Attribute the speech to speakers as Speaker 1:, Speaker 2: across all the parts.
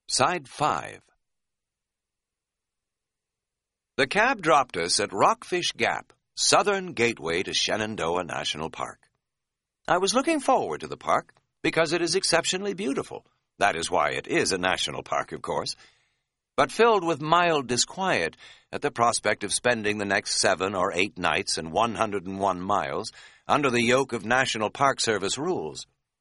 Speaker 1: Side 5. The cab dropped us at Rockfish Gap, southern gateway to Shenandoah National Park. I was looking forward to the park because it is exceptionally beautiful. That is why it is a national park, of course, but filled with mild disquiet at the prospect of spending the next 7 or 8 nights and 101 miles under the yoke of National Park Service rules.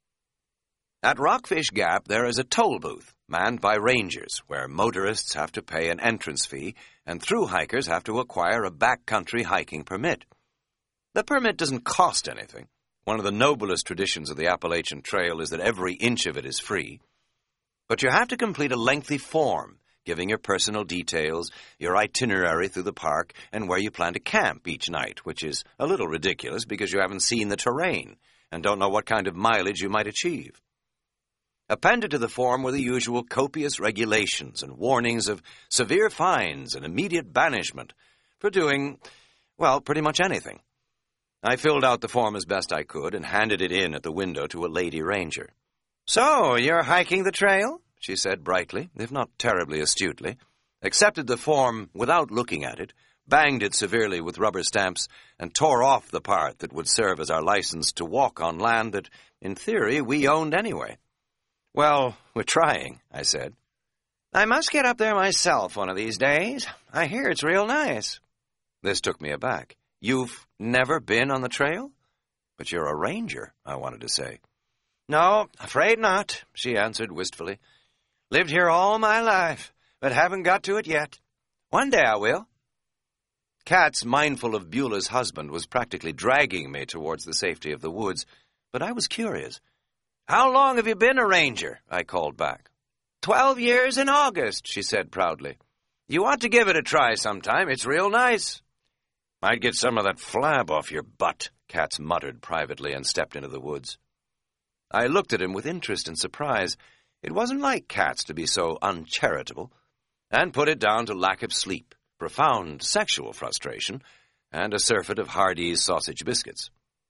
Speaker 1: At Rockfish Gap, there is a toll booth manned by rangers where motorists have to pay an entrance fee and thru-hikers have to acquire a backcountry hiking permit. The permit doesn't cost anything. One of the noblest traditions of the Appalachian Trail is that every inch of it is free. But you have to complete a lengthy form, giving your personal details, your itinerary through the park, and where you plan to camp each night, which is a little ridiculous because you haven't seen the terrain and don't know what kind of mileage you might achieve. Appended to the form were the usual copious regulations and warnings of severe fines and immediate banishment for doing, well, pretty much anything. I filled out the form as best I could and handed it in at the window to a lady ranger. "So, you're hiking the trail?" she said brightly, if not terribly astutely, accepted the form without looking at it, banged it severely with rubber stamps, and tore off the part that would serve as our license to walk on land that, in theory, we owned anyway. "Well, we're trying," I said. "I must get up there myself one of these days. I hear it's real nice." This took me aback. "You've never been on the trail?" "But you're a ranger," I wanted to say. "No, afraid not," she answered wistfully. "Lived here all my life, but haven't got to it yet. One day I will." Katz, mindful of Beulah's husband, was practically dragging me towards the safety of the woods, but I was curious. "How long have you been a ranger?" I called back. 12 years in August," she said proudly. "You ought to give it a try sometime. It's real nice." "Might get some of that flab off your butt," Katz muttered privately and stepped into the woods. I looked at him with interest and surprise. It wasn't like Katz to be so uncharitable, and put it down to lack of sleep, profound sexual frustration, and a surfeit of Hardee's sausage biscuits.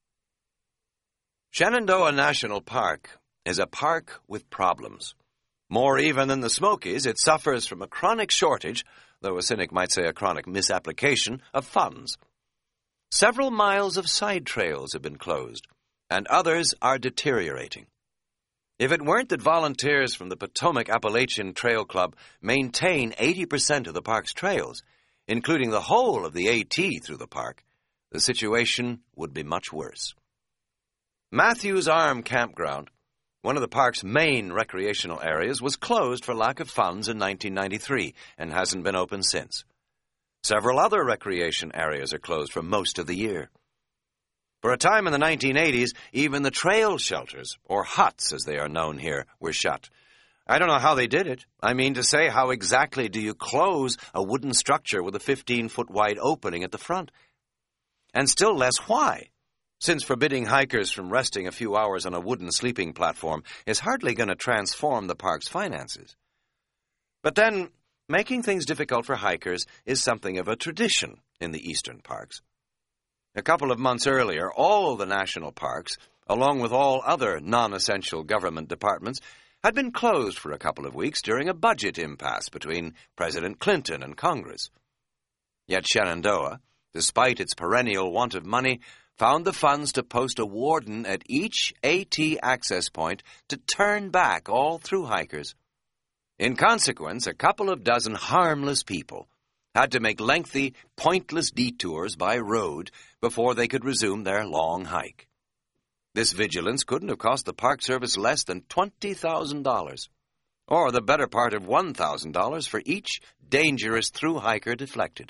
Speaker 1: Shenandoah National Park is a park with problems. More even than the Smokies, it suffers from a chronic shortage, though a cynic might say a chronic misapplication, of funds. Several miles of side trails have been closed, and others are deteriorating. If it weren't that volunteers from the Potomac Appalachian Trail Club maintain 80% of the park's trails, including the whole of the AT through the park, the situation would be much worse. Matthews Arm Campground, one of the park's main recreational areas, was closed for lack of funds in 1993 and hasn't been open since. Several other recreation areas are closed for most of the year. For a time in the 1980s, even the trail shelters, or huts as they are known here, were shut. I don't know how they did it. I mean to say, how exactly do you close a wooden structure with a 15-foot wide opening at the front? And still less why, since forbidding hikers from resting a few hours on a wooden sleeping platform is hardly going to transform the park's finances. But then, making things difficult for hikers is something of a tradition in the eastern parks. A couple of months earlier, all the national parks, along with all other non-essential government departments, had been closed for a couple of weeks during a budget impasse between President Clinton and Congress. Yet Shenandoah, despite its perennial want of money, found the funds to post a warden at each AT access point to turn back all thru-hikers. In consequence, a couple of dozen harmless people had to make lengthy, pointless detours by road before they could resume their long hike. This vigilance couldn't have cost the Park Service less than $20,000, or the better part of $1,000 for each dangerous thru-hiker deflected.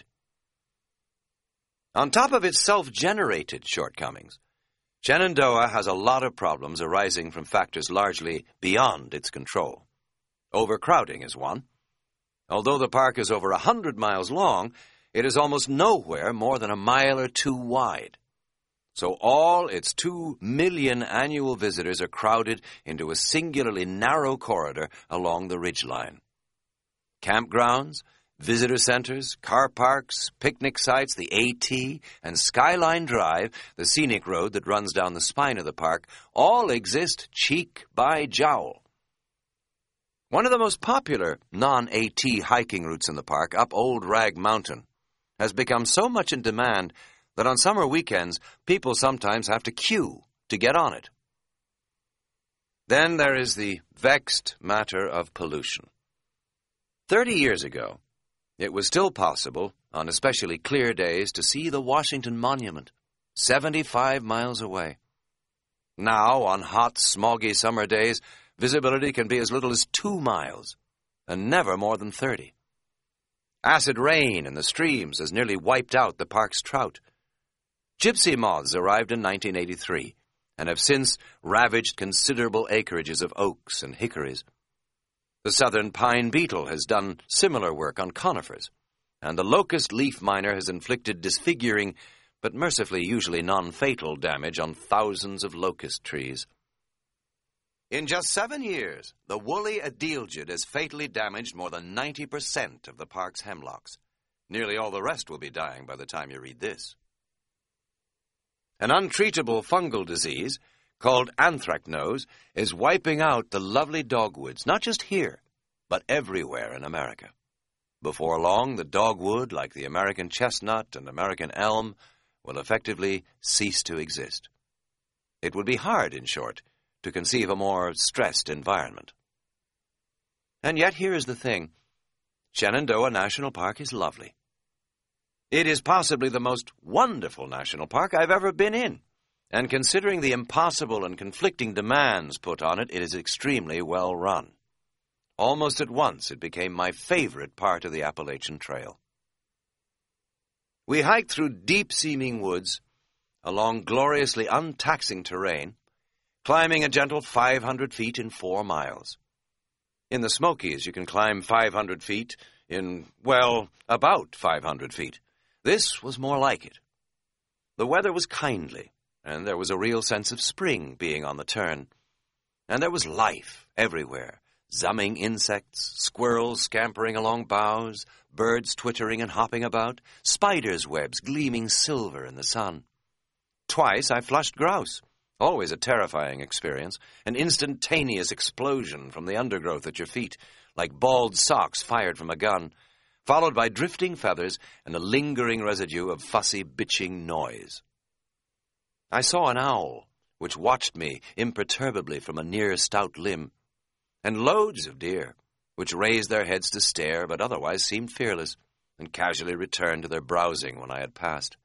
Speaker 1: On top of its self-generated shortcomings, Shenandoah has a lot of problems arising from factors largely beyond its control. Overcrowding is one. Although the park is over 100 miles long, it is almost nowhere more than a mile or two wide. So all its 2 million annual visitors are crowded into a singularly narrow corridor along the ridgeline. Campgrounds, visitor centers, car parks, picnic sites, the AT, and Skyline Drive, the scenic road that runs down the spine of the park, all exist cheek by jowl. One of the most popular non-AT hiking routes in the park, up Old Rag Mountain, has become so much in demand that on summer weekends, people sometimes have to queue to get on it. Then there is the vexed matter of pollution. 30 years ago, it was still possible, on especially clear days, to see the Washington Monument, 75 miles away. Now, on hot, smoggy summer days, visibility can be as little as 2 miles, and never more than 30. Acid rain in the streams has nearly wiped out the park's trout. Gypsy moths arrived in 1983, and have since ravaged considerable acreages of oaks and hickories. The southern pine beetle has done similar work on conifers, and the locust leaf miner has inflicted disfiguring, but mercifully usually non-fatal damage on thousands of locust trees. In just 7 years, the woolly adelgid has fatally damaged more than 90% of the park's hemlocks. Nearly all the rest will be dying by the time you read this. An untreatable fungal disease called anthracnose is wiping out the lovely dogwoods, not just here, but everywhere in America. Before long, the dogwood, like the American chestnut and American elm, will effectively cease to exist. It would be hard, in short, to conceive a more stressed environment. And yet here is the thing. Shenandoah National Park is lovely. It is possibly the most wonderful national park I've ever been in, and considering the impossible and conflicting demands put on it, it is extremely well run. Almost at once, it became my favorite part of the Appalachian Trail. We hiked through deep-seeming woods, along gloriously untaxing terrain, climbing a gentle 500 feet in 4 miles. In the Smokies, you can climb 500 feet in, well, about 500 feet. This was more like it. The weather was kindly, and there was a real sense of spring being on the turn. And there was life everywhere, zumming insects, squirrels scampering along boughs, birds twittering and hopping about, spiders' webs gleaming silver in the sun. Twice I flushed grouse, always a terrifying experience, an instantaneous explosion from the undergrowth at your feet, like bald socks fired from a gun, followed by drifting feathers and a lingering residue of fussy, bitching noise. I saw an owl, which watched me imperturbably from a near stout limb, and loads of deer, which raised their heads to stare but otherwise seemed fearless, and casually returned to their browsing when I had passed.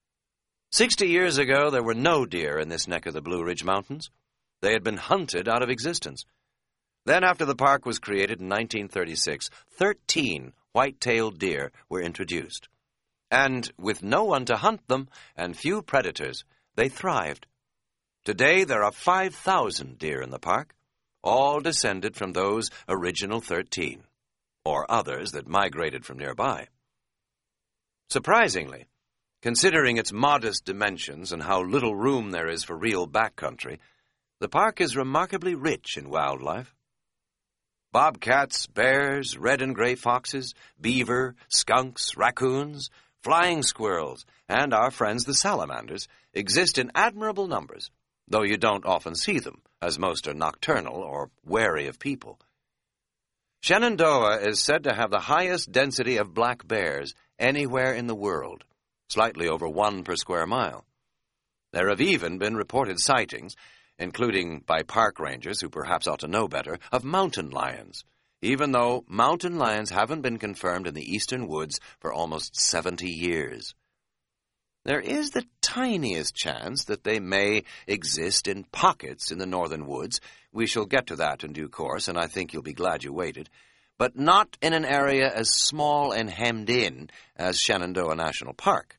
Speaker 1: 60 years ago, there were no deer in this neck of the Blue Ridge Mountains. They had been hunted out of existence. Then, after the park was created in 1936, 13 white-tailed deer were introduced. And with no one to hunt them and few predators, they thrived. Today, there are 5,000 deer in the park, all descended from those original 13, or others that migrated from nearby. Surprisingly, considering its modest dimensions and how little room there is for real backcountry, the park is remarkably rich in wildlife. Bobcats, bears, red and gray foxes, beaver, skunks, raccoons, flying squirrels, and our friends the salamanders exist in admirable numbers, though you don't often see them, as most are nocturnal or wary of people. Shenandoah is said to have the highest density of black bears anywhere in the world, slightly over 1 per square mile. There have even been reported sightings, including by park rangers who perhaps ought to know better, of mountain lions, even though mountain lions haven't been confirmed in the eastern woods for almost 70 years. There is the tiniest chance that they may exist in pockets in the northern woods. We shall get to that in due course, and I think you'll be glad you waited, but not in an area as small and hemmed in as Shenandoah National Park.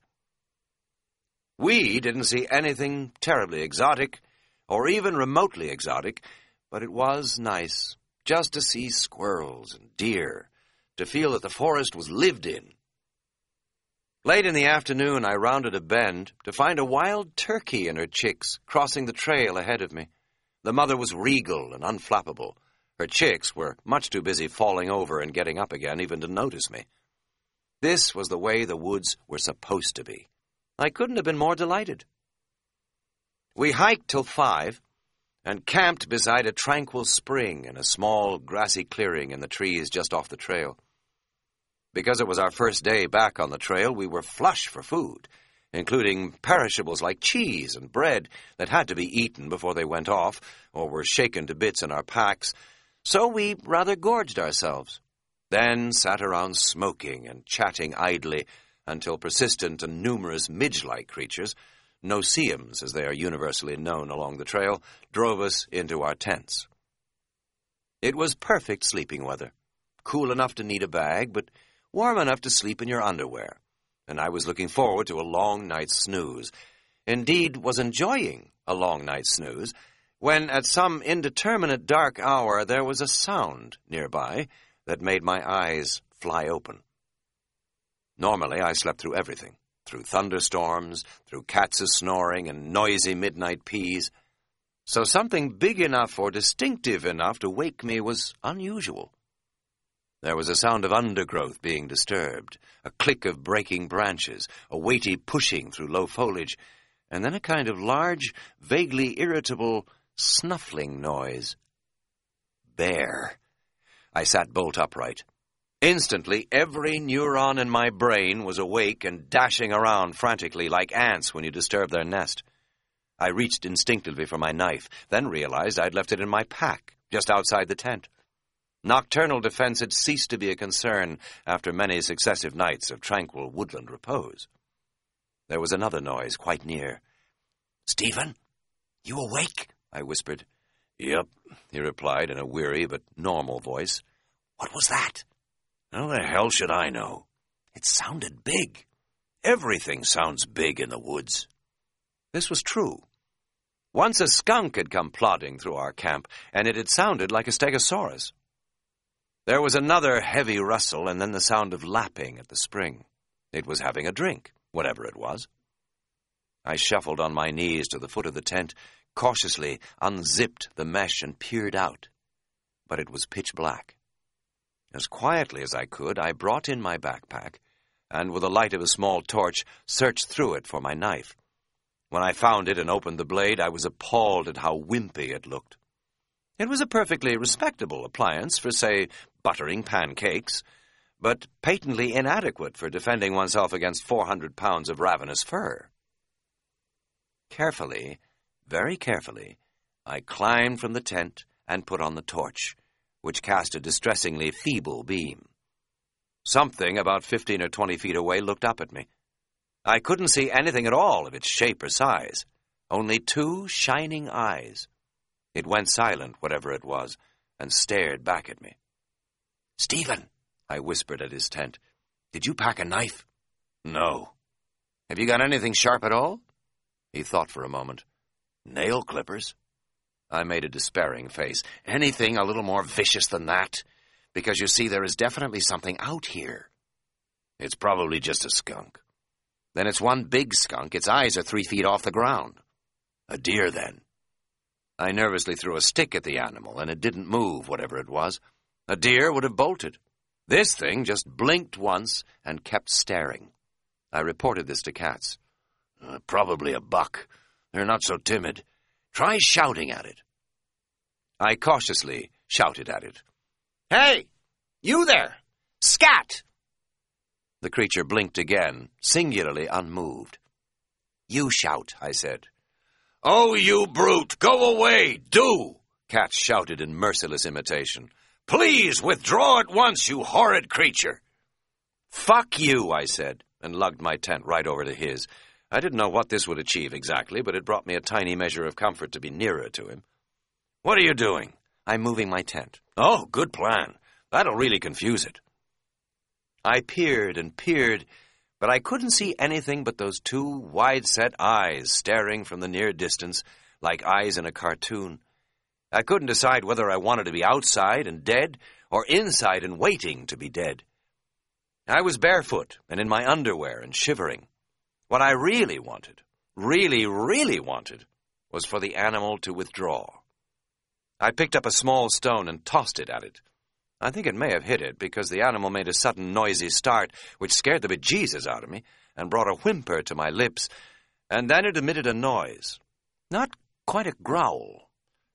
Speaker 1: We didn't see anything terribly exotic, or even remotely exotic, but it was nice just to see squirrels and deer, to feel that the forest was lived in. Late in the afternoon, I rounded a bend to find a wild turkey and her chicks crossing the trail ahead of me. The mother was regal and unflappable. Her chicks were much too busy falling over and getting up again even to notice me. This was the way the woods were supposed to be. I couldn't have been more delighted. We hiked till 5, and camped beside a tranquil spring in a small grassy clearing in the trees just off the trail. Because it was our first day back on the trail, we were flush for food, including perishables like cheese and bread that had to be eaten before they went off or were shaken to bits in our packs, so we rather gorged ourselves. Then sat around smoking and chatting idly until persistent and numerous midge-like creatures, no-see-ums as they are universally known along the trail, drove us into our tents. It was perfect sleeping weather, cool enough to need a bag, but warm enough to sleep in your underwear, and I was looking forward to a long night's snooze. Indeed, was enjoying a long night's snooze, when at some indeterminate dark hour there was a sound nearby that made my eyes fly open. Normally I slept through everything, through thunderstorms, through cats' snoring and noisy midnight peas, so something big enough or distinctive enough to wake me was unusual. There was a sound of undergrowth being disturbed, a click of breaking branches, a weighty pushing through low foliage, and then a kind of large, vaguely irritable, snuffling noise. Bear. I sat bolt upright. Instantly, every neuron in my brain was awake and dashing around frantically like ants when you disturb their nest. I reached instinctively for my knife, then realized I'd left it in my pack, just outside the tent. Nocturnal defense had ceased to be a concern after many successive nights of tranquil woodland repose. There was another noise quite near. "Stephen, you awake?" I whispered. "Yep," he replied in a weary but normal voice. "What was that?" "How the hell should I know?" "It sounded big." "Everything sounds big in the woods." This was true. Once a skunk had come plodding through our camp, and it had sounded like a stegosaurus. There was another heavy rustle, and then the sound of lapping at the spring. It was having a drink, whatever it was. I shuffled on my knees to the foot of the tent, cautiously unzipped the mesh and peered out. But it was pitch black. As quietly as I could, I brought in my backpack, and with the light of a small torch, searched through it for my knife. When I found it and opened the blade, I was appalled at how wimpy it looked. It was a perfectly respectable appliance for, say, buttering pancakes, but patently inadequate for defending oneself against 400 pounds of ravenous fur. Carefully, very carefully, I climbed from the tent and put on the torch, which cast a distressingly feeble beam. Something about 15 or 20 feet away looked up at me. I couldn't see anything at all of its shape or size, only two shining eyes. It went silent, whatever it was, and stared back at me. "Stephen," I whispered at his tent, "did you pack a knife?" "No." "Have you got anything sharp at all?" He thought for a moment. "Nail clippers." I made a despairing face. "Anything a little more vicious than that? Because, you see, there is definitely something out here." "It's probably just a skunk." "Then it's one big skunk. Its eyes are 3 feet off the ground." "A deer, then." I nervously threw a stick at the animal, and it didn't move, whatever it was. A deer would have bolted. This thing just blinked once and kept staring. I reported this to Katz. "Probably a buck. They're not so timid. Try shouting at it." I cautiously shouted at it. "Hey, you there! Scat!" The creature blinked again, singularly unmoved. "You shout," I said. "Oh, you brute! Go away! Do!" Katz shouted in merciless imitation. "Please withdraw at once, you horrid creature!" "Fuck you," I said, and lugged my tent right over to his. I didn't know what this would achieve exactly, but it brought me a tiny measure of comfort to be nearer to him. "What are you doing?" "I'm moving my tent." "Oh, good plan. That'll really confuse it." I peered and peered, but I couldn't see anything but those two wide-set eyes staring from the near distance like eyes in a cartoon. I couldn't decide whether I wanted to be outside and dead or inside and waiting to be dead. I was barefoot and in my underwear and shivering. What I really wanted, really wanted, was for the animal to withdraw. I picked up a small stone and tossed it at it. I think it may have hit it because the animal made a sudden noisy start which scared the bejesus out of me and brought a whimper to my lips, and then it emitted a noise. Not quite a growl,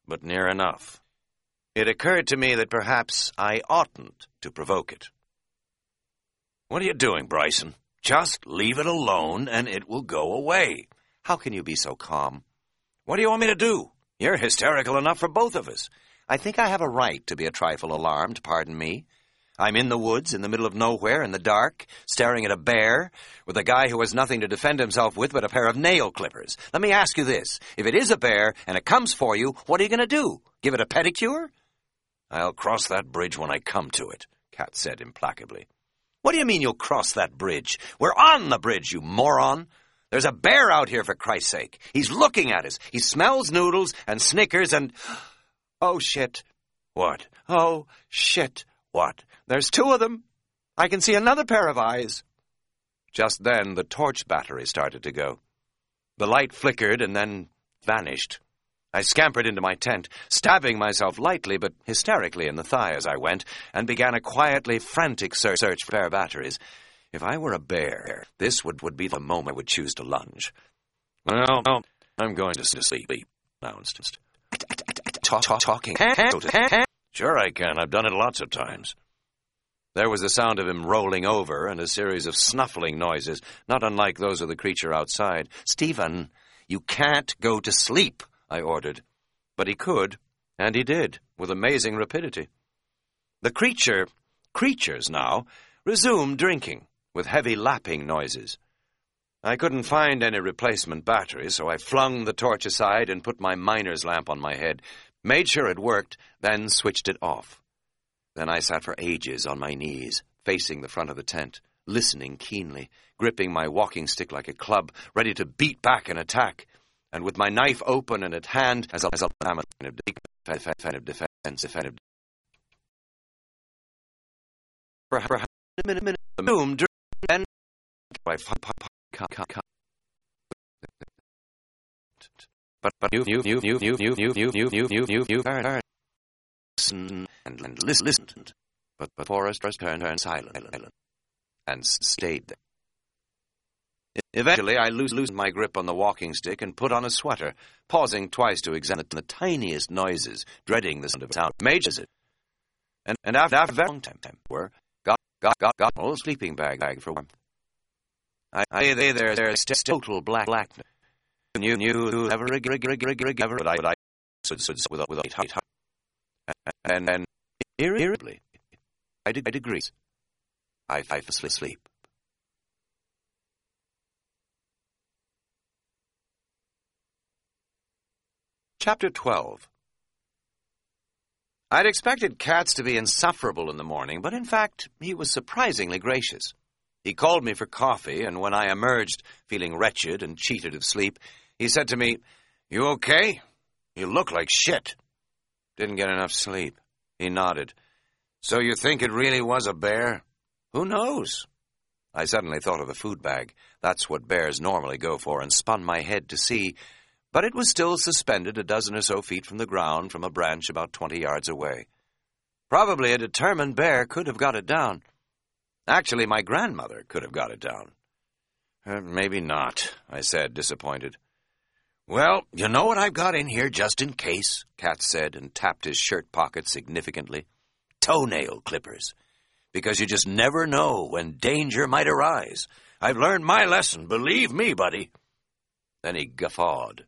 Speaker 1: but near enough. It occurred to me that perhaps I oughtn't to provoke it. "What are you doing, Bryson? Just leave it alone and it will go away." "How can you be so calm?" "What do you want me to do? You're hysterical enough for both of us." "I think I have a right to be a trifle alarmed, pardon me. I'm in the woods, in the middle of nowhere, in the dark, staring at a bear, with a guy who has nothing to defend himself with but a pair of nail clippers. Let me ask you this. If it is a bear and it comes for you, what are you going to do? Give it a pedicure?" "I'll cross that bridge when I come to it," Cat said implacably. "What do you mean you'll cross that bridge? We're on the bridge, you moron! There's a bear out here, for Christ's sake. He's looking at us. He smells noodles and Snickers and—" "Oh, shit." "What?" "Oh, shit." "What?" "There's two of them. I can see another pair of eyes." Just then, the torch battery started to go. The light flickered and then vanished. I scampered into my tent, stabbing myself lightly but hysterically in the thigh as I went, and began a quietly frantic search for spare batteries. If I were a bear, this would be the moment I would choose to lunge. "Well, I'm going to sleep," announced. Talking. "Sure I can. I've done it lots of times." There was the sound of him rolling over and a series of snuffling noises, not unlike those of the creature outside. "Stephen, you can't go to sleep," I ordered. But he could, and he did, with amazing rapidity. The creatures now, resumed drinking, with heavy lapping noises. I couldn't find any replacement battery, so I flung the torch aside and put my miner's lamp on my head, made sure it worked, then switched it off. Then I sat for ages on my knees, facing the front of the tent, listening keenly, gripping my walking stick like a club, ready to beat back and attack, and with my knife open and at hand as a defense. Perhaps a minute, doomed, and but you listened, but the forest turned silent and stayed there. Eventually, I loosened my grip on the walking stick and put on a sweater, pausing twice to examine the tiniest noises, dreading the sound majors it. And after a long time, got an old sleeping bag for warmth. I lay there's total blackness. You never but I stood with a tight heart. And irritably, by degrees, I fell asleep. Chapter 12. I'd expected Katz to be insufferable in the morning, but in fact, he was surprisingly gracious. He called me for coffee, and when I emerged, feeling wretched and cheated of sleep, he said to me, "You okay? You look like shit." "Didn't get enough sleep." He nodded. "So you think it really was a bear?" "Who knows?" I suddenly thought of the food bag. That's what bears normally go for, and spun my head to see, but it was still suspended a dozen or so feet from the ground from a branch about 20 yards away. Probably a determined bear could have got it down. Actually, my grandmother could have got it down. Maybe not, I said, disappointed. "Well, you know what I've got in here just in case," Katz said, and tapped his shirt pocket significantly. "Toenail clippers. Because you just never know when danger might arise. I've learned my lesson, believe me, buddy." Then he guffawed.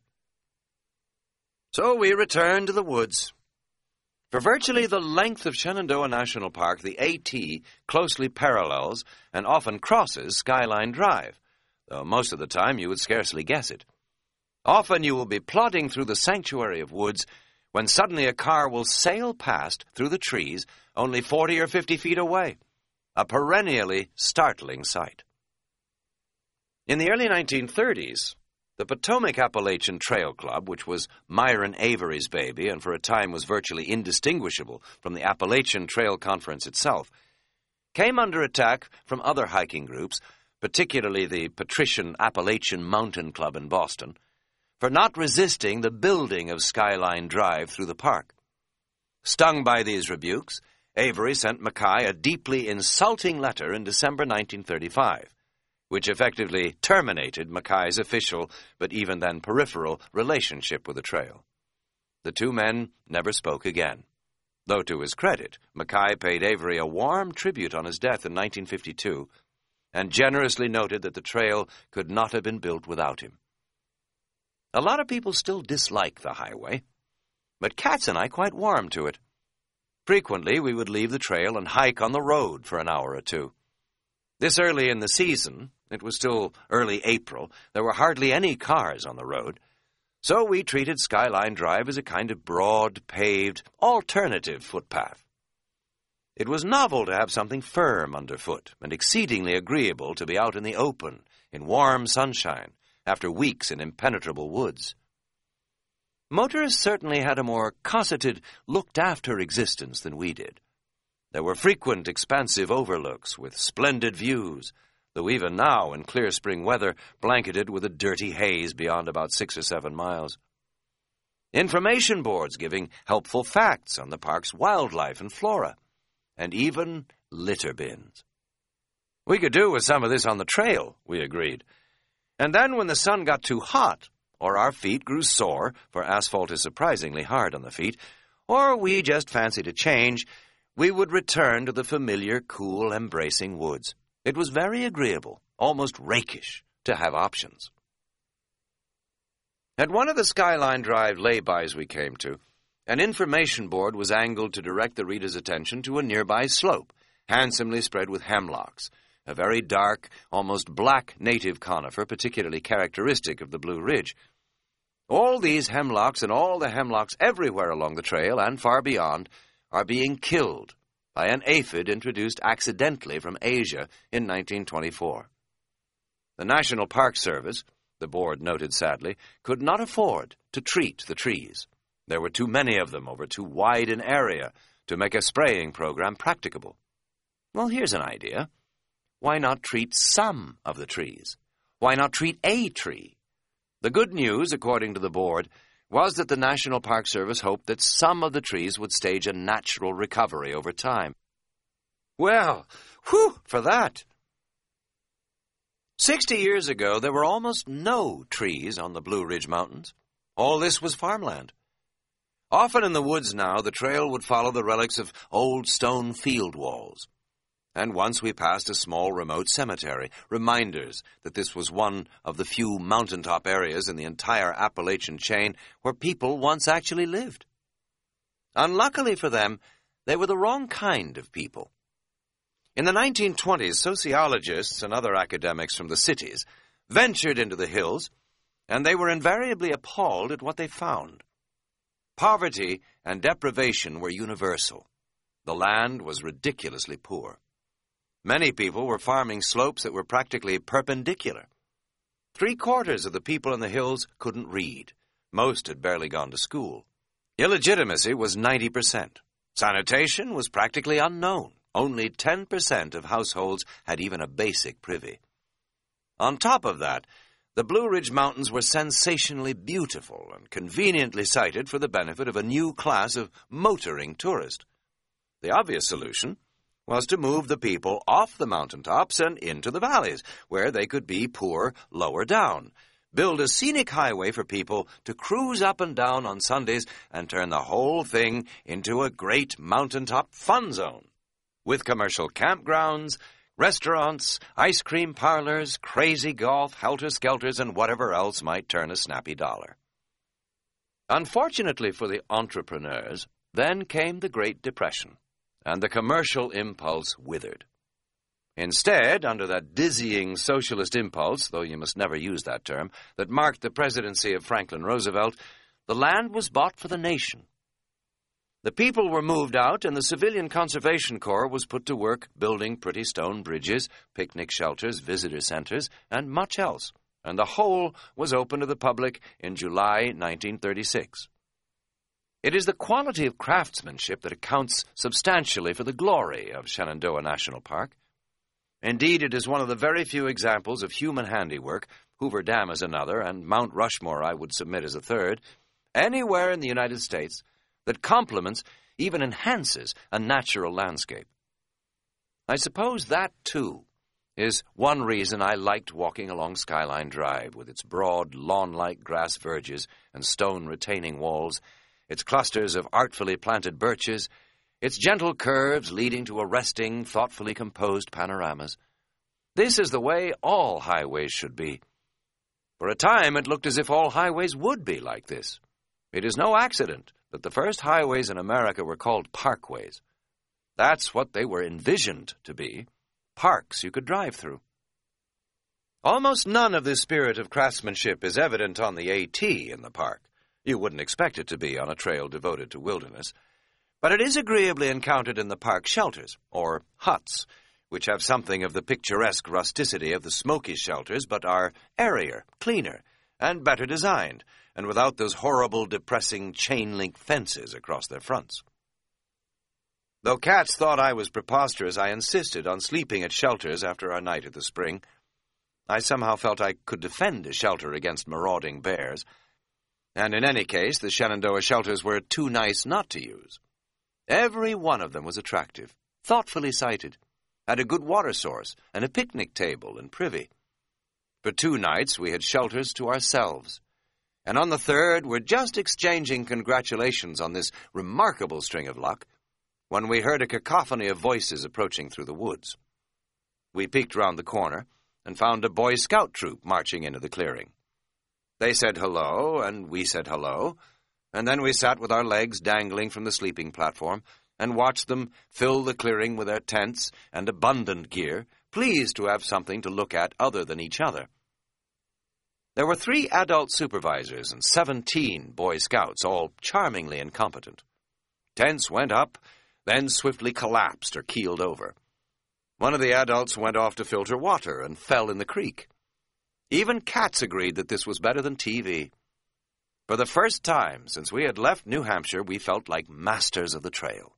Speaker 1: So we returned to the woods. For virtually the length of Shenandoah National Park, the AT closely parallels and often crosses Skyline Drive, though most of the time you would scarcely guess it. Often you will be plodding through the sanctuary of woods when suddenly a car will sail past through the trees only 40 or 50 feet away, a perennially startling sight. In the early 1930s, the Potomac Appalachian Trail Club, which was Myron Avery's baby and for a time was virtually indistinguishable from the Appalachian Trail Conference itself, came under attack from other hiking groups, particularly the patrician Appalachian Mountain Club in Boston, for not resisting the building of Skyline Drive through the park. Stung by these rebukes, Avery sent Mackay a deeply insulting letter in December 1935, which effectively terminated Mackay's official, but even then peripheral, relationship with the trail. The two men never spoke again, though to his credit, Mackay paid Avery a warm tribute on his death in 1952 and generously noted that the trail could not have been built without him. A lot of people still dislike the highway, but Katz and I quite warmed to it. Frequently, we would leave the trail and hike on the road for an hour or two. This early in the season, it was still early April, there were hardly any cars on the road, so we treated Skyline Drive as a kind of broad, paved, alternative footpath. It was novel to have something firm underfoot and exceedingly agreeable to be out in the open, in warm sunshine, after weeks in impenetrable woods. Motorists certainly had a more cosseted, looked-after existence than we did. There were frequent, expansive overlooks with splendid views, though even now, in clear spring weather, blanketed with a dirty haze beyond about 6 or 7 miles. Information boards giving helpful facts on the park's wildlife and flora, and even litter bins. We could do with some of this on the trail, we agreed. And then when the sun got too hot, or our feet grew sore, for asphalt is surprisingly hard on the feet, or we just fancied a change, we would return to the familiar, cool, embracing woods. It was very agreeable, almost rakish, to have options. At one of the Skyline Drive lay-bys we came to, an information board was angled to direct the reader's attention to a nearby slope, handsomely spread with hemlocks, a very dark, almost black native conifer particularly characteristic of the Blue Ridge. All these hemlocks and all the hemlocks everywhere along the trail and far beyond are being killed by an aphid introduced accidentally from Asia in 1924. The National Park Service, the board noted sadly, could not afford to treat the trees. There were too many of them over too wide an area to make a spraying program practicable. Well, here's an idea. Why not treat some of the trees? Why not treat a tree? The good news, according to the board, was that the National Park Service hoped that some of the trees would stage a natural recovery over time. Well, whew, for that! 60 years ago, there were almost no trees on the Blue Ridge Mountains. All this was farmland. Often in the woods now, the trail would follow the relics of old stone field walls. And once we passed a small remote cemetery, reminders that this was one of the few mountaintop areas in the entire Appalachian chain where people once actually lived. Unluckily for them, they were the wrong kind of people. In the 1920s, sociologists and other academics from the cities ventured into the hills, and they were invariably appalled at what they found. Poverty and deprivation were universal. The land was ridiculously poor. Many people were farming slopes that were practically perpendicular. 3/4 of the people in the hills couldn't read. Most had barely gone to school. Illegitimacy was 90%. Sanitation was practically unknown. Only 10% of households had even a basic privy. On top of that, the Blue Ridge Mountains were sensationally beautiful and conveniently sited for the benefit of a new class of motoring tourist. The obvious solution was to move the people off the mountaintops and into the valleys, where they could be poor lower down. Build a scenic highway for people to cruise up and down on Sundays and turn the whole thing into a great mountaintop fun zone, with commercial campgrounds, restaurants, ice cream parlors, crazy golf, helter-skelters, and whatever else might turn a snappy dollar. Unfortunately for the entrepreneurs, then came the Great Depression, and the commercial impulse withered. Instead, under that dizzying socialist impulse, though you must never use that term, that marked the presidency of Franklin Roosevelt, the land was bought for the nation. The people were moved out, and the Civilian Conservation Corps was put to work building pretty stone bridges, picnic shelters, visitor centers, and much else, and the whole was open to the public in July 1936. It is the quality of craftsmanship that accounts substantially for the glory of Shenandoah National Park. Indeed, it is one of the very few examples of human handiwork, Hoover Dam is another, and Mount Rushmore I would submit as a third, anywhere in the United States that complements, even enhances, a natural landscape. I suppose that, too, is one reason I liked walking along Skyline Drive with its broad, lawn-like grass verges and stone retaining walls, its clusters of artfully planted birches, its gentle curves leading to arresting, thoughtfully composed panoramas. This is the way all highways should be. For a time it looked as if all highways would be like this. It is no accident that the first highways in America were called parkways. That's what they were envisioned to be, parks you could drive through. Almost none of this spirit of craftsmanship is evident on the AT in the park. You wouldn't expect it to be on a trail devoted to wilderness. But it is agreeably encountered in the park shelters, or huts, which have something of the picturesque rusticity of the Smokies shelters, but are airier, cleaner, and better designed, and without those horrible, depressing chain-link fences across their fronts. Though Katz thought I was preposterous, I insisted on sleeping at shelters after our night at the spring. I somehow felt I could defend a shelter against marauding bears, and in any case the Shenandoah shelters were too nice not to use. Every one of them was attractive, thoughtfully sited, had a good water source, and a picnic table and privy. For 2 nights we had shelters to ourselves, and on the third were just exchanging congratulations on this remarkable string of luck when we heard a cacophony of voices approaching through the woods. We peeked round the corner and found a Boy Scout troop marching into the clearing. They said hello, and we said hello, and then we sat with our legs dangling from the sleeping platform and watched them fill the clearing with their tents and abundant gear, pleased to have something to look at other than each other. There were 3 adult supervisors and 17 Boy Scouts, all charmingly incompetent. Tents went up, then swiftly collapsed or keeled over. One of the adults went off to filter water and fell in the creek. Even Katz agreed that this was better than TV. For the first time since we had left New Hampshire, we felt like masters of the trail.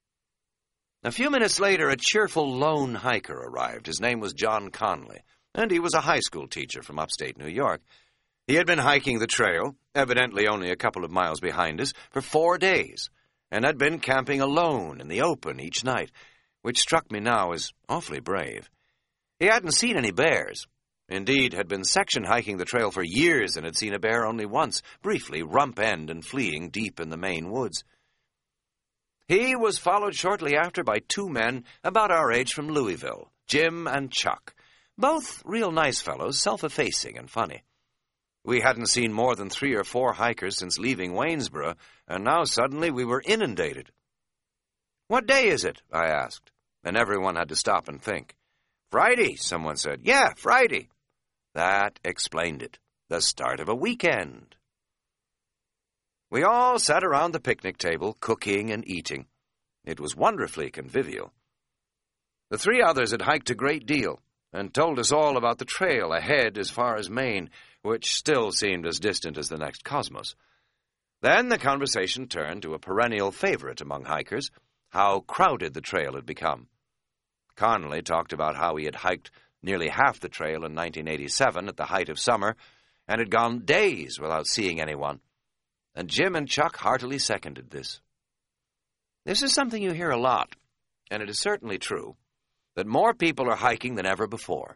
Speaker 1: A few minutes later, a cheerful lone hiker arrived. His name was John Conley, and he was a high school teacher from upstate New York. He had been hiking the trail, evidently only a couple of miles behind us, for 4 days, and had been camping alone in the open each night, which struck me now as awfully brave. He hadn't seen any bears. Indeed, had been section hiking the trail for years and had seen a bear only once, briefly rump-end and fleeing deep in the Maine woods. He was followed shortly after by 2 men about our age from Louisville, Jim and Chuck, both real nice fellows, self-effacing and funny. We hadn't seen more than 3 or 4 hikers since leaving Waynesboro, and now suddenly we were inundated. "What day is it?" I asked, and everyone had to stop and think. "Friday," someone said. "Yeah, Friday." That explained it. The start of a weekend. We all sat around the picnic table, cooking and eating. It was wonderfully convivial. The 3 others had hiked a great deal and told us all about the trail ahead as far as Maine, which still seemed as distant as the next cosmos. Then the conversation turned to a perennial favorite among hikers, how crowded the trail had become. Conley talked about how he had hiked nearly half the trail in 1987 at the height of summer and had gone days without seeing anyone, and Jim and Chuck heartily seconded this. This is something you hear a lot, and it is certainly true, that more people are hiking than ever before.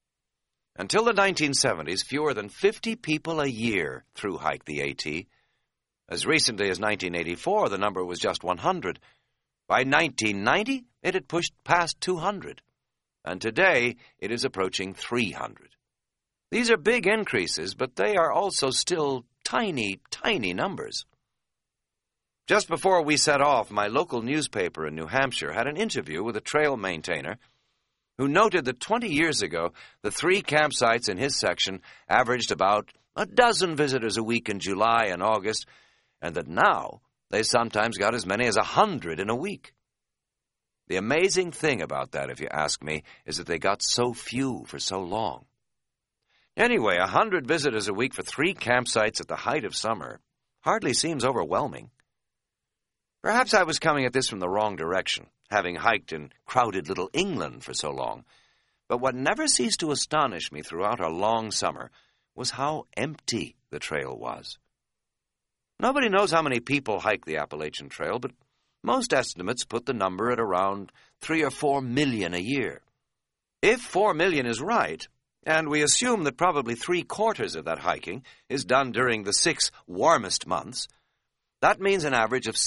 Speaker 1: Until the 1970s, fewer than 50 people a year thru-hiked the AT. As recently as 1984, the number was just 100. By 1990, it had pushed past 200, and today it is approaching 300. These are big increases, but they are also still tiny, tiny numbers. Just before we set off, my local newspaper in New Hampshire had an interview with a trail maintainer who noted that 20 years ago, the 3 campsites in his section averaged about a dozen visitors a week in July and August, and that now they sometimes got as many as 100 in a week. The amazing thing about that, if you ask me, is that they got so few for so long. Anyway, 100 visitors a week for 3 campsites at the height of summer hardly seems overwhelming. Perhaps I was coming at this from the wrong direction, having hiked in crowded little England for so long. But what never ceased to astonish me throughout our long summer was how empty the trail was. Nobody knows how many people hike the Appalachian Trail, but most estimates put the number at around 3 or 4 million a year. If 4 million is right, and we assume that probably 3/4 of that hiking is done during the 6 warmest months, That means an average of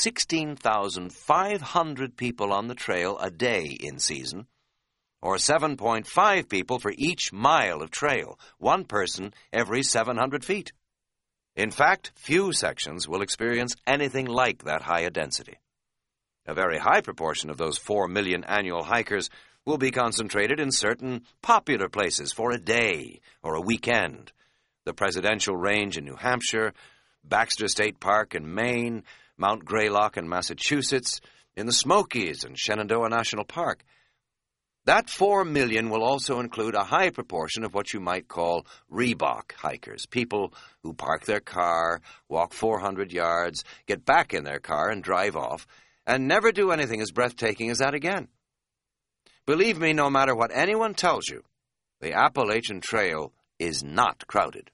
Speaker 1: 16,500 people on the trail a day in season, or 7.5 people for each mile of trail, one person every 700 feet. In fact, few sections will experience anything like that high a density. A very high proportion of those 4 million annual hikers will be concentrated in certain popular places for a day or a weekend. The Presidential Range in New Hampshire, Baxter State Park in Maine, Mount Greylock in Massachusetts, in the Smokies and Shenandoah National Park. That 4 million will also include a high proportion of what you might call Reebok hikers, people who park their car, walk 400 yards, get back in their car and drive off, and never do anything as breathtaking as that again. Believe me, no matter what anyone tells you, the Appalachian Trail is not crowded.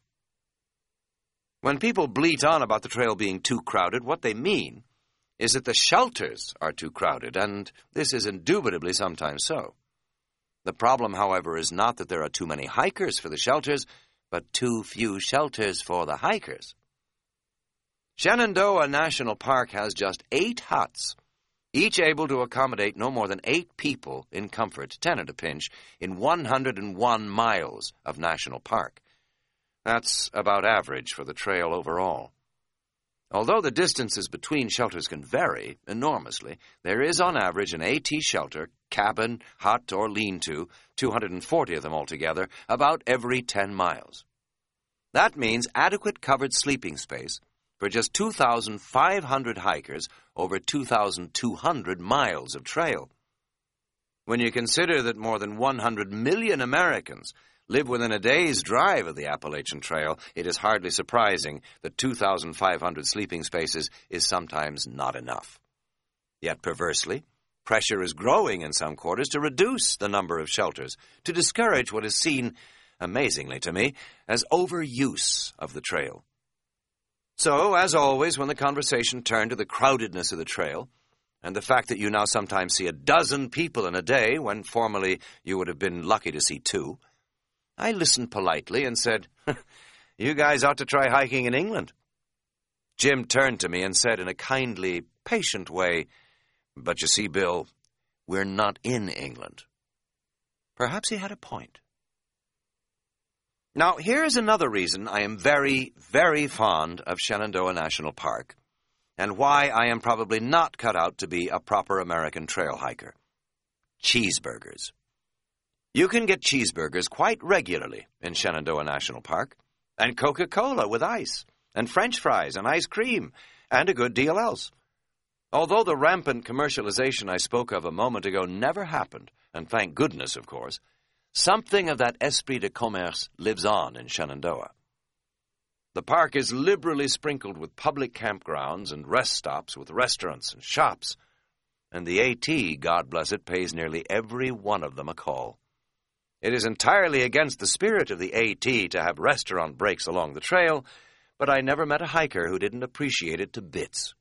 Speaker 1: When people bleat on about the trail being too crowded, what they mean is that the shelters are too crowded, and this is indubitably sometimes so. The problem, however, is not that there are too many hikers for the shelters, but too few shelters for the hikers. Shenandoah National Park has just 8 huts, each able to accommodate no more than 8 people in comfort, 10 at a pinch, in 101 miles of national park. That's about average for the trail overall. Although the distances between shelters can vary enormously, there is on average an AT shelter, cabin, hut, or lean-to, 240 of them altogether, about every 10 miles. That means adequate covered sleeping space for just 2,500 hikers over 2,200 miles of trail. When you consider that more than 100 million Americans live within a day's drive of the Appalachian Trail, it is hardly surprising that 2,500 sleeping spaces is sometimes not enough. Yet perversely, pressure is growing in some quarters to reduce the number of shelters, to discourage what is seen, amazingly to me, as overuse of the trail. So, as always, when the conversation turned to the crowdedness of the trail, and the fact that you now sometimes see 12 people in a day when formerly you would have been lucky to see 2, I listened politely and said, "You guys ought to try hiking in England." Jim turned to me and said in a kindly, patient way, "But you see, Bill, we're not in England." Perhaps he had a point. Now, here's another reason I am very, very fond of Shenandoah National Park, and why I am probably not cut out to be a proper American trail hiker. Cheeseburgers. You can get cheeseburgers quite regularly in Shenandoah National Park, and Coca-Cola with ice, and French fries and ice cream, and a good deal else. Although the rampant commercialization I spoke of a moment ago never happened, and thank goodness, of course, something of that esprit de commerce lives on in Shenandoah. The park is liberally sprinkled with public campgrounds and rest stops with restaurants and shops, and the AT, God bless it, pays nearly every one of them a call. It is entirely against the spirit of the AT to have restaurant breaks along the trail, but I never met a hiker who didn't appreciate it to bits.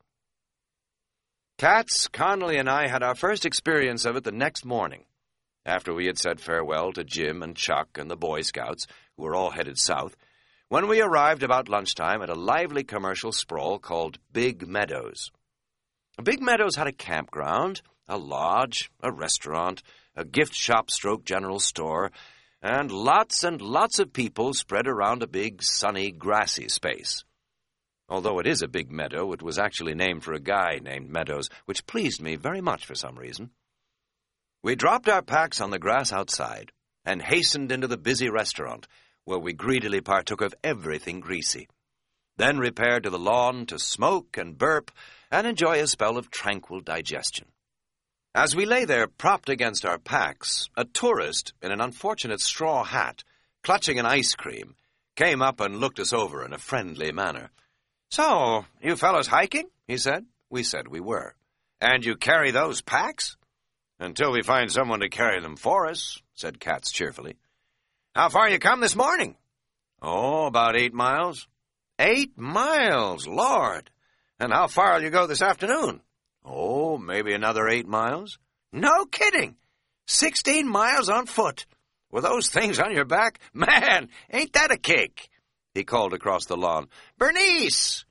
Speaker 1: Katz, Connolly, and I had our first experience of it the next morning, after we had said farewell to Jim and Chuck and the Boy Scouts, who were all headed south, when we arrived about lunchtime at a lively commercial sprawl called Big Meadows. Big Meadows had a campground, a lodge, a restaurant, a gift shop stroke general store, and lots of people spread around a big, sunny, grassy space. Although it is a big meadow, it was actually named for a guy named Meadows, which pleased me very much for some reason. We dropped our packs on the grass outside and hastened into the busy restaurant, where we greedily partook of everything greasy, then repaired to the lawn to smoke and burp and enjoy a spell of tranquil digestion. As we lay there propped against our packs, a tourist in an unfortunate straw hat, clutching an ice cream, came up and looked us over in a friendly manner. "So, you fellows hiking?" he said. We said we were. "And you carry those packs?" "Until we find someone to carry them for us," said Katz cheerfully. "How far you come this morning?" "Oh, about 8 miles. 8 miles, Lord! And how far will you go this afternoon?" "Oh, maybe another 8 miles. "No kidding! 16 miles on foot. With those things on your back? Man, ain't that a kick?" He called across the lawn. "Bernice,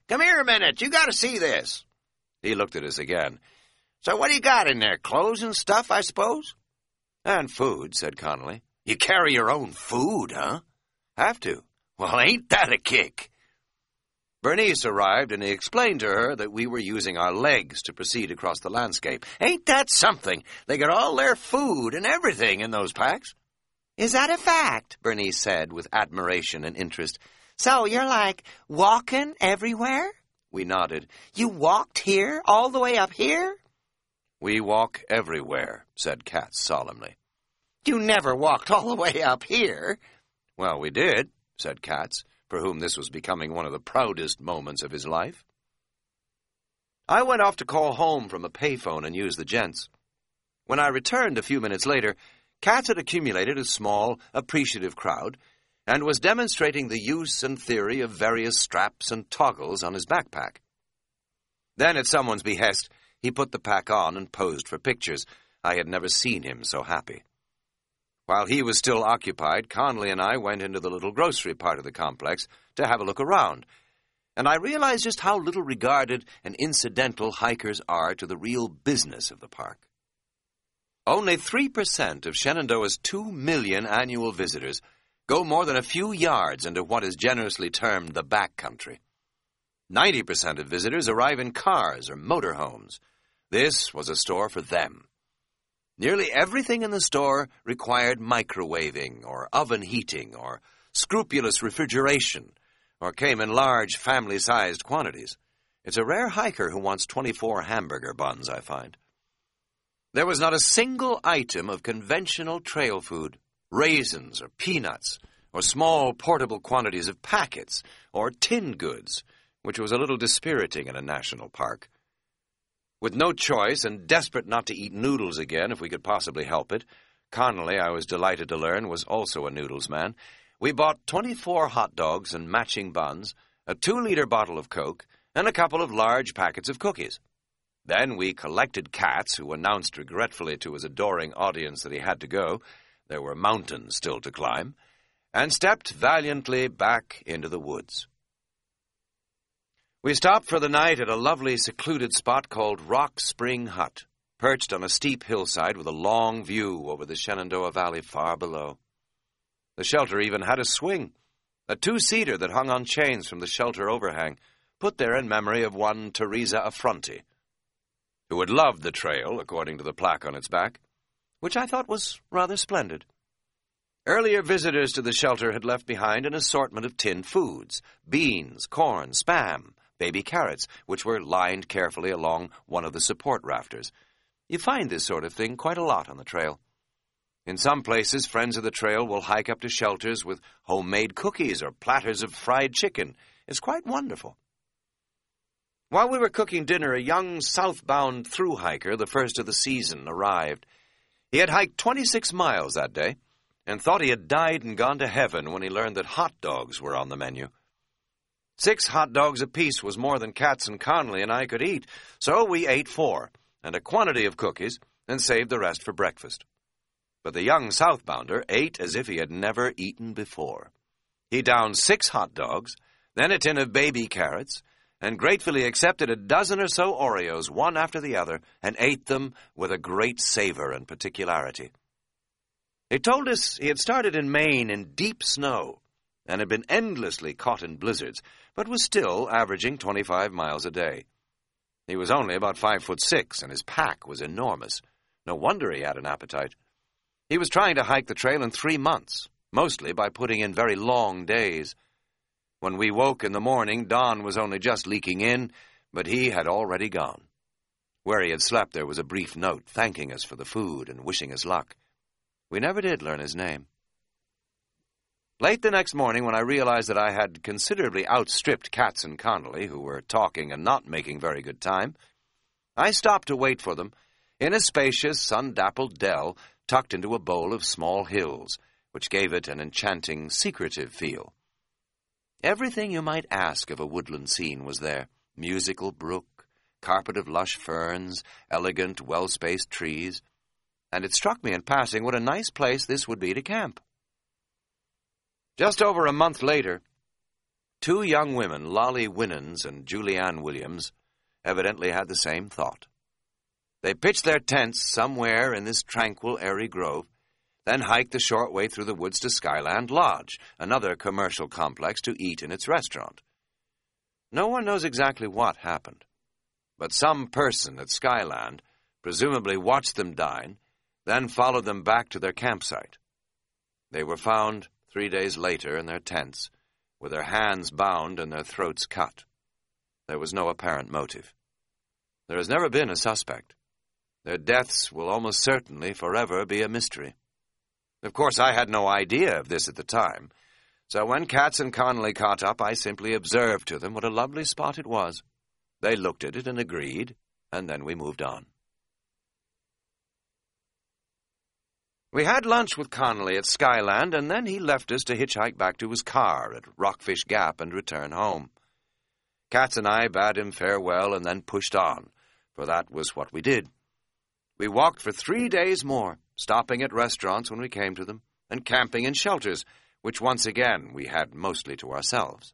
Speaker 1: Come here a minute. You got to see this. He looked at us again. So what do you got in there? Clothes and stuff, I suppose? And food, said Connolly. You carry your own food, huh? Have to. Well, ain't that a kick? Bernice arrived, and he explained to her that we were using our legs to proceed across the landscape. Ain't that something? They got all their food and everything in those packs. Is that a fact? Bernice said with admiration and interest. So you're like walking everywhere? We nodded. You walked here, all the way up here? We walk everywhere, said Katz solemnly. You never walked all the way up here. Well, we did, said Katz, for whom this was becoming one of the proudest moments of his life. I went off to call home from a payphone and use the gents. When I returned a few minutes later, Katz had accumulated a small, appreciative crowd and was demonstrating the use and theory of various straps and toggles on his backpack. Then, at someone's behest, he put the pack on and posed for pictures. I had never seen him so happy. While he was still occupied, Connolly and I went into the little grocery part of the complex to have a look around, and I realized just how little regarded and incidental hikers are to the real business of the park. Only 3% of Shenandoah's 2 million annual visitors go more than a few yards into what is generously termed the back country. 90% of visitors arrive in cars or motorhomes. This was a store for them. Nearly everything in the store required microwaving or oven heating or scrupulous refrigeration or came in large family-sized quantities. It's a rare hiker who wants 24 hamburger buns, I find. There was not a single item of conventional trail food, raisins or peanuts, or small portable quantities of packets or tinned goods, which was a little dispiriting in a national park. With no choice and desperate not to eat noodles again if we could possibly help it, Connolly, I was delighted to learn, was also a noodles man. We bought 24 hot dogs and matching buns, a 2-liter bottle of Coke, and a couple of large packets of cookies. Then we collected Katz, who announced regretfully to his adoring audience that he had to go, there were mountains still to climb, and stepped valiantly back into the woods. We stopped for the night at a lovely secluded spot called Rock Spring Hut, perched on a steep hillside with a long view over the Shenandoah Valley far below. The shelter even had a swing, a 2-seater that hung on chains from the shelter overhang, put there in memory of one Teresa Affronti, who had loved the trail, according to the plaque on its back, which I thought was rather splendid. Earlier visitors to the shelter had left behind an assortment of tinned foods, beans, corn, Spam, baby carrots, which were lined carefully along one of the support rafters. You find this sort of thing quite a lot on the trail. In some places, friends of the trail will hike up to shelters with homemade cookies or platters of fried chicken. It's quite wonderful. While we were cooking dinner, a young southbound thru-hiker, the first of the season, arrived. He had hiked 26 miles that day and thought he had died and gone to heaven when he learned that hot dogs were on the menu. 6 hot dogs apiece was more than Katz and Connolly and I could eat, so we ate 4, and a quantity of cookies, and saved the rest for breakfast. But the young southbounder ate as if he had never eaten before. He downed 6 hot dogs, then a tin of baby carrots, and gratefully accepted a dozen or so Oreos, one after the other, and ate them with a great savor and particularity. He told us he had started in Maine in deep snow, and had been endlessly caught in blizzards, but was still averaging 25 miles a day. He was only about 5'6", and his pack was enormous. No wonder he had an appetite. He was trying to hike the trail in 3 months, mostly by putting in very long days. When we woke in the morning, dawn was only just leaking in, but he had already gone. Where he had slept, there was a brief note thanking us for the food and wishing us luck. We never did learn his name. Late the next morning, when I realized that I had considerably outstripped Katz and Connolly, who were talking and not making very good time, I stopped to wait for them in a spacious, sun-dappled dell tucked into a bowl of small hills, which gave it an enchanting, secretive feel. Everything you might ask of a woodland scene was there: musical brook, carpet of lush ferns, elegant, well-spaced trees, and it struck me in passing what a nice place this would be to camp. Just over a month later, Two young women, Lolly Winans and Julianne Williams, evidently had the same thought. They pitched their tents somewhere in this tranquil, airy grove, then hiked the short way through the woods to Skyland Lodge, another commercial complex, to eat in its restaurant. No one knows exactly what happened, but some person at Skyland presumably watched them dine, then followed them back to their campsite. They were found 3 days later in their tents, with their hands bound and their throats cut. There was no apparent motive. There has never been a suspect. Their deaths will almost certainly forever be a mystery. Of course, I had no idea of this at the time, so when Katz and Connolly caught up, I simply observed to them what a lovely spot it was. They looked at it and agreed, and then we moved on. We had lunch with Connolly at Skyland, and then he left us to hitchhike back to his car at Rockfish Gap and return home. Katz and I bade him farewell and then pushed on, for that was what we did. We walked for 3 days more, stopping at restaurants when we came to them, and camping in shelters, which once again we had mostly to ourselves.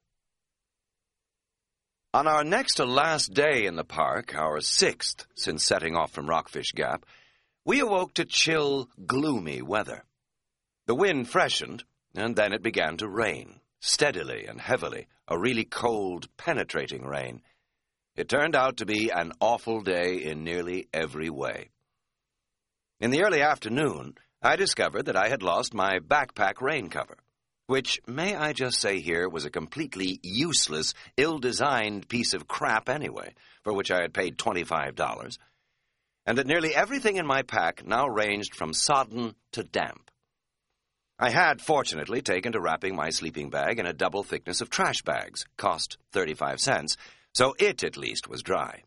Speaker 1: On our next to last day in the park, our 6th since setting off from Rockfish Gap, we awoke to chill, gloomy weather. The wind freshened, and then it began to rain, steadily and heavily, a really cold, penetrating rain. It turned out to be an awful day in nearly every way. In the early afternoon, I discovered that I had lost my backpack rain cover, which, may I just say here, was a completely useless, ill-designed piece of crap anyway, for which I had paid $25, and that nearly everything in my pack now ranged from sodden to damp. I had, fortunately, taken to wrapping my sleeping bag in a double thickness of trash bags, cost 35 cents, so it at least was dry.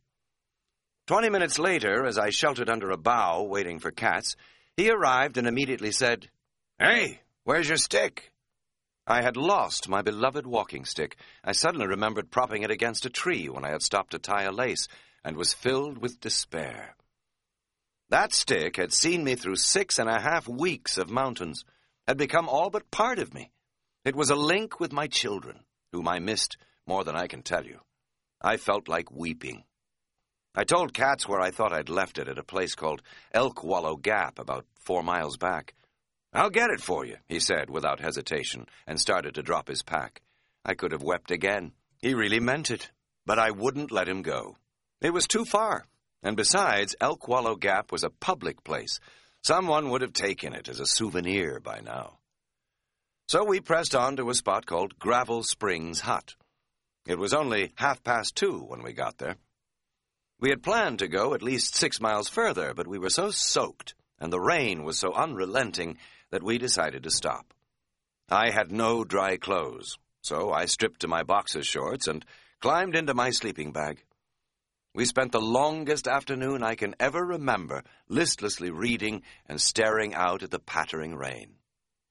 Speaker 1: 20 minutes later, as I sheltered under a bough waiting for Katz, he arrived and immediately said, "Hey, where's your stick?" I had lost my beloved walking stick. I suddenly remembered propping it against a tree when I had stopped to tie a lace, and was filled with despair. That stick had seen me through 6.5 weeks of mountains, had become all but part of me. It was a link with my children, whom I missed more than I can tell you. I felt like weeping. I told Katz where I thought I'd left it, at a place called Elk Wallow Gap, about 4 miles back. "I'll get it for you," he said without hesitation, and started to drop his pack. I could have wept again. He really meant it, but I wouldn't let him go. It was too far. And besides, Elk Wallow Gap was a public place. Someone would have taken it as a souvenir by now. So we pressed on to a spot called Gravel Springs Hut. It was only 2:30 when we got there. We had planned to go at least 6 miles further, but we were so soaked, and the rain was so unrelenting, that we decided to stop. I had no dry clothes, so I stripped to my boxer shorts and climbed into my sleeping bag. We spent the longest afternoon I can ever remember listlessly reading and staring out at the pattering rain.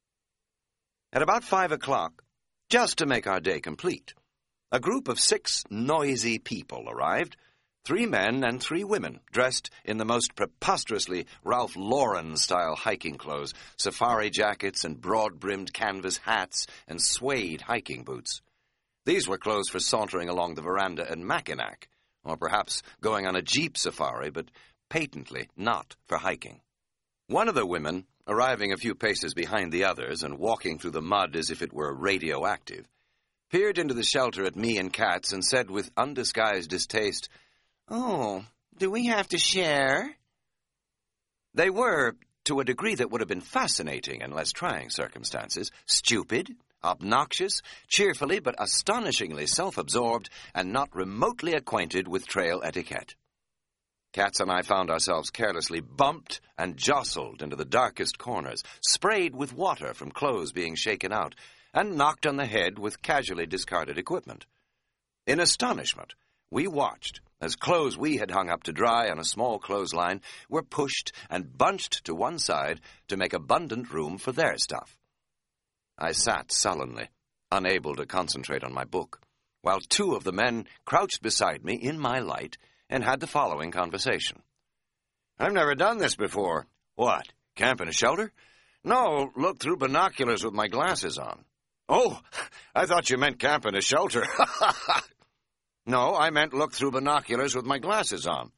Speaker 1: At about 5 o'clock, just to make our day complete, a group of 6 noisy people arrived, 3 men and 3 women, dressed in the most preposterously Ralph Lauren-style hiking clothes, safari jackets and broad-brimmed canvas hats and suede hiking boots. These were clothes for sauntering along the veranda at Mackinac, or perhaps going on a jeep safari, but patently not for hiking. One of the women, arriving a few paces behind the others and walking through the mud as if it were radioactive, peered into the shelter at me and Katz and said with undisguised distaste, "Oh, do we have to share?" They were, to a degree that would have been fascinating in less trying circumstances, stupid, obnoxious, cheerfully but astonishingly self-absorbed, and not remotely acquainted with trail etiquette. Katz and I found ourselves carelessly bumped and jostled into the darkest corners, sprayed with water from clothes being shaken out, and knocked on the head with casually discarded equipment. In astonishment, we watched as clothes we had hung up to dry on a small clothesline were pushed and bunched to one side to make abundant room for their stuff. I sat sullenly, unable to concentrate on my book, while 2 of the men crouched beside me in my light and had the following conversation. "I've never done this before." "What, camp in a shelter?" "No, look through binoculars with my glasses on." "Oh, I thought you meant camp in a shelter. No, I meant look through binoculars with my glasses on.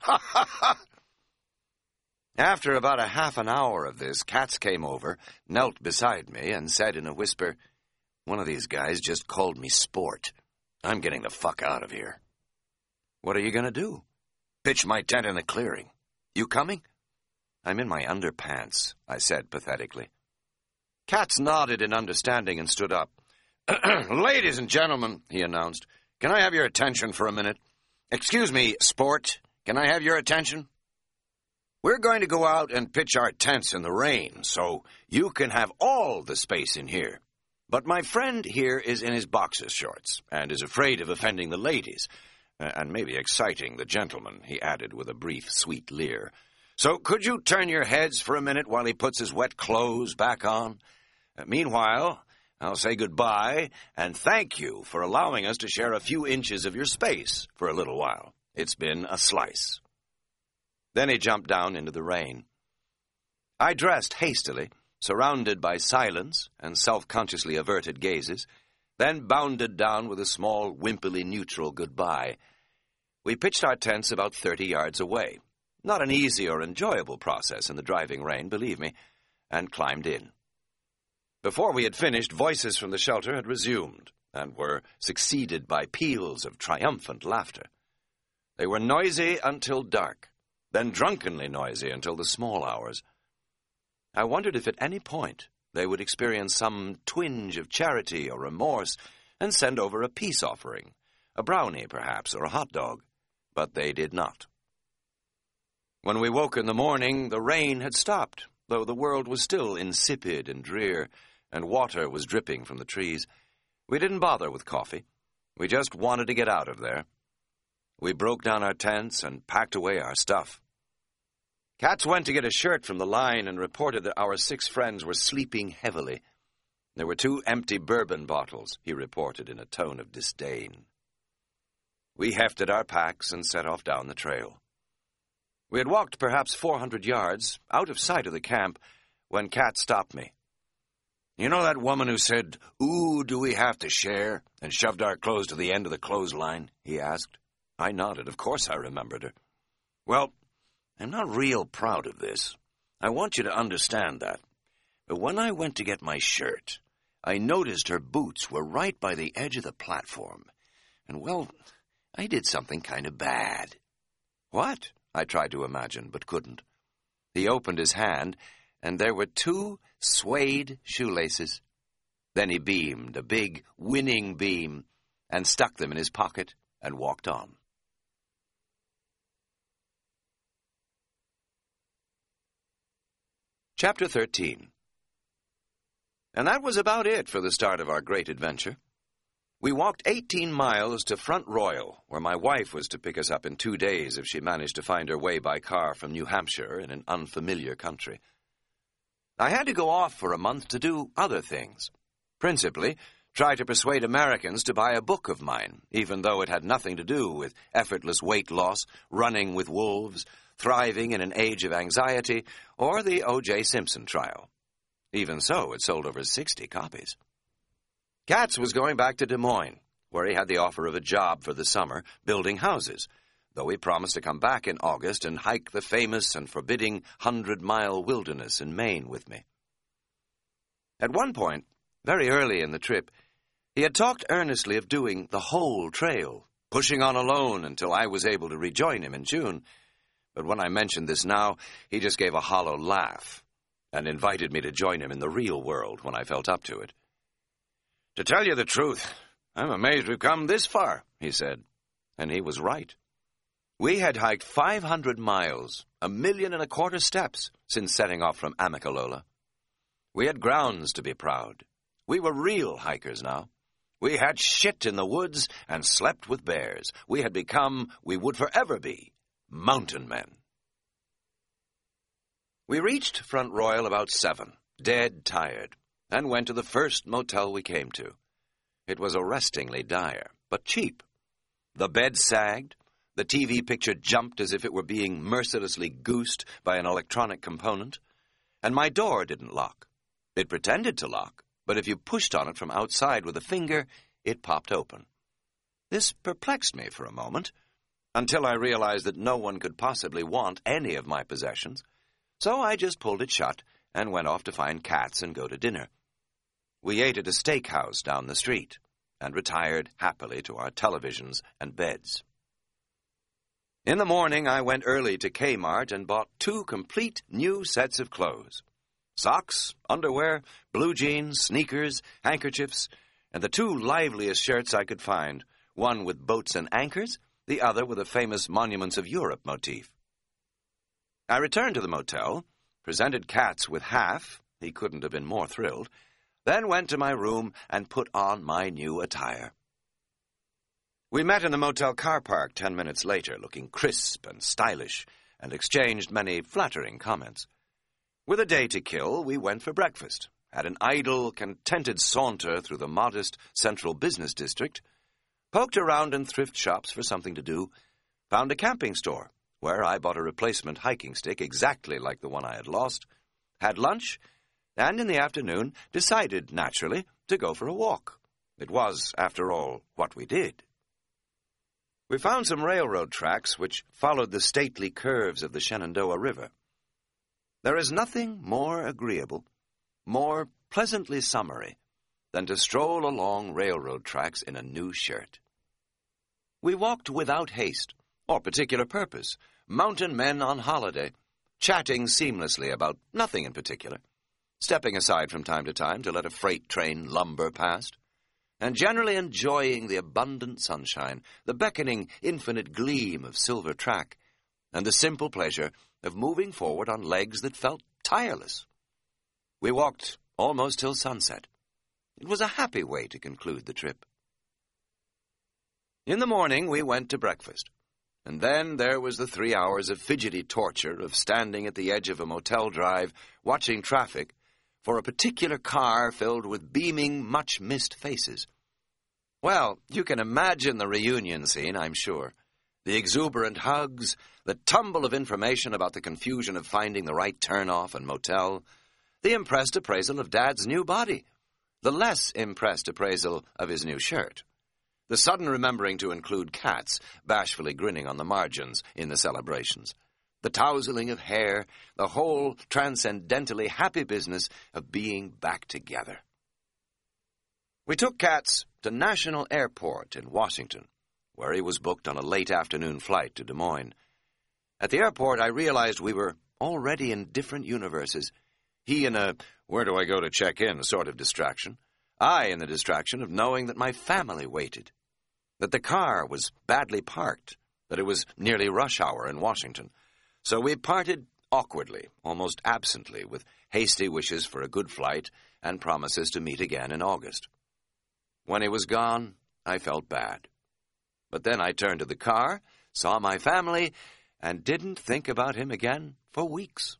Speaker 1: After about a half an hour of this, Katz came over, knelt beside me, and said in a whisper, "One of these guys just called me sport. I'm getting the fuck out of here." "What are you going to do?" "Pitch my tent in the clearing. You coming?" "I'm in my underpants," I said pathetically. Katz nodded in understanding and stood up. "Ladies and gentlemen," he announced, "can I have your attention for a minute? Excuse me, sport, can I have your attention? We're going to go out and pitch our tents in the rain, so you can have all the space in here. But my friend here is in his boxer shorts and is afraid of offending the ladies, and maybe exciting the gentlemen," he added with a brief, sweet leer. "So could you turn your heads for a minute while he puts his wet clothes back on? Meanwhile, I'll say goodbye and thank you for allowing us to share a few inches of your space for a little while. It's been a slice." Then he jumped down into the rain. I dressed hastily, surrounded by silence and self-consciously averted gazes, then bounded down with a small, wimpily neutral goodbye. We pitched our tents about 30 yards away. Not an easy or enjoyable process in the driving rain, believe me, and climbed in. Before we had finished, voices from the shelter had resumed, and were succeeded by peals of triumphant laughter. They were noisy until dark, then drunkenly noisy until the small hours. I wondered if at any point they would experience some twinge of charity or remorse and send over a peace offering, a brownie perhaps, or a hot dog, but they did not. When we woke in the morning, the rain had stopped, though the world was still insipid and drear, and water was dripping from the trees. We didn't bother with coffee. We just wanted to get out of there. We broke down our tents and packed away our stuff. Katz went to get a shirt from the line and reported that our 6 friends were sleeping heavily. There were 2 empty bourbon bottles, he reported in a tone of disdain. We hefted our packs and set off down the trail. We had walked perhaps 400 yards, out of sight of the camp, when Katz stopped me. "You know that woman who said, 'Ooh, do we have to share?' and shoved our clothes to the end of the clothesline?" he asked. I nodded. Of course I remembered her. "Well, I'm not real proud of this. I want you to understand that. But when I went to get my shirt, I noticed her boots were right by the edge of the platform. And, well, I did something kind of bad." "What?" I tried to imagine, but couldn't. He opened his hand, and there were 2 suede shoelaces. Then he beamed, a big, winning beam, and stuck them in his pocket and walked on. Chapter 13. And that was about it for the start of our great adventure. We walked 18 miles to Front Royal, where my wife was to pick us up in 2 days if she managed to find her way by car from New Hampshire in an unfamiliar country. I had to go off for a month to do other things. Principally, try to persuade Americans to buy a book of mine, even though it had nothing to do with effortless weight loss, running with wolves, thriving in an age of anxiety, or the O.J. Simpson trial. Even so, it sold over 60 copies. Katz was going back to Des Moines, where he had the offer of a job for the summer building houses, though he promised to come back in August and hike the famous and forbidding 100-mile wilderness in Maine with me. At one point, very early in the trip, he had talked earnestly of doing the whole trail, pushing on alone until I was able to rejoin him in June. But when I mentioned this now, he just gave a hollow laugh and invited me to join him in the real world when I felt up to it. "To tell you the truth, I'm amazed we've come this far," he said. And he was right. We had hiked 500 miles, 1.25 million steps, since setting off from Amicalola. We had grounds to be proud. We were real hikers now. We had shit in the woods and slept with bears. We had become, we would forever be, mountain men. We reached Front Royal about 7, dead tired, and went to the first motel we came to. It was arrestingly dire, but cheap. The bed sagged, the TV picture jumped as if it were being mercilessly goosed by an electronic component, and my door didn't lock. It pretended to lock, but if you pushed on it from outside with a finger, it popped open. This perplexed me for a moment, until I realized that no one could possibly want any of my possessions, so I just pulled it shut and went off to find cats and go to dinner. We ate at a steakhouse down the street and retired happily to our televisions and beds. In the morning, I went early to Kmart and bought 2 complete new sets of clothes. Socks, underwear, blue jeans, sneakers, handkerchiefs, and the 2 liveliest shirts I could find, one with boats and anchors, the other with a famous Monuments of Europe motif. I returned to the motel, presented Katz with half, he couldn't have been more thrilled, then went to my room and put on my new attire. We met in the motel car park 10 minutes later, looking crisp and stylish, and exchanged many flattering comments. With a day to kill, we went for breakfast, had an idle, contented saunter through the modest central business district, poked around in thrift shops for something to do, found a camping store, where I bought a replacement hiking stick exactly like the one I had lost, had lunch, and in the afternoon decided, naturally, to go for a walk. It was, after all, what we did. We found some railroad tracks which followed the stately curves of the Shenandoah River. There is nothing more agreeable, more pleasantly summery, than to stroll along railroad tracks in a new shirt. We walked without haste or particular purpose, mountain men on holiday, chatting seamlessly about nothing in particular, stepping aside from time to let a freight train lumber past, and generally enjoying the abundant sunshine, the beckoning infinite gleam of silver track, and the simple pleasure of moving forward on legs that felt tireless. We walked almost till sunset. It was a happy way to conclude the trip. In the morning, we went to breakfast, and then there was the 3 hours of fidgety torture of standing at the edge of a motel drive, watching traffic, for a particular car filled with beaming, much-missed faces. Well, you can imagine the reunion scene, I'm sure. The exuberant hugs, the tumble of information about the confusion of finding the right turn-off and motel, the impressed appraisal of Dad's new body, the less impressed appraisal of his new shirt, the sudden remembering to include cats bashfully grinning on the margins in the celebrations, the tousling of hair, the whole transcendentally happy business of being back together. We took Katz to National Airport in Washington, where he was booked on a late afternoon flight to Des Moines. At the airport, I realized we were already in different universes. He in a where-do-I-go-to-check-in sort of distraction. I in the distraction of knowing that my family waited, that the car was badly parked, that it was nearly rush hour in Washington. So we parted awkwardly, almost absently, with hasty wishes for a good flight and promises to meet again in August. When he was gone, I felt bad. But then I turned to the car, saw my family, and didn't think about him again for weeks.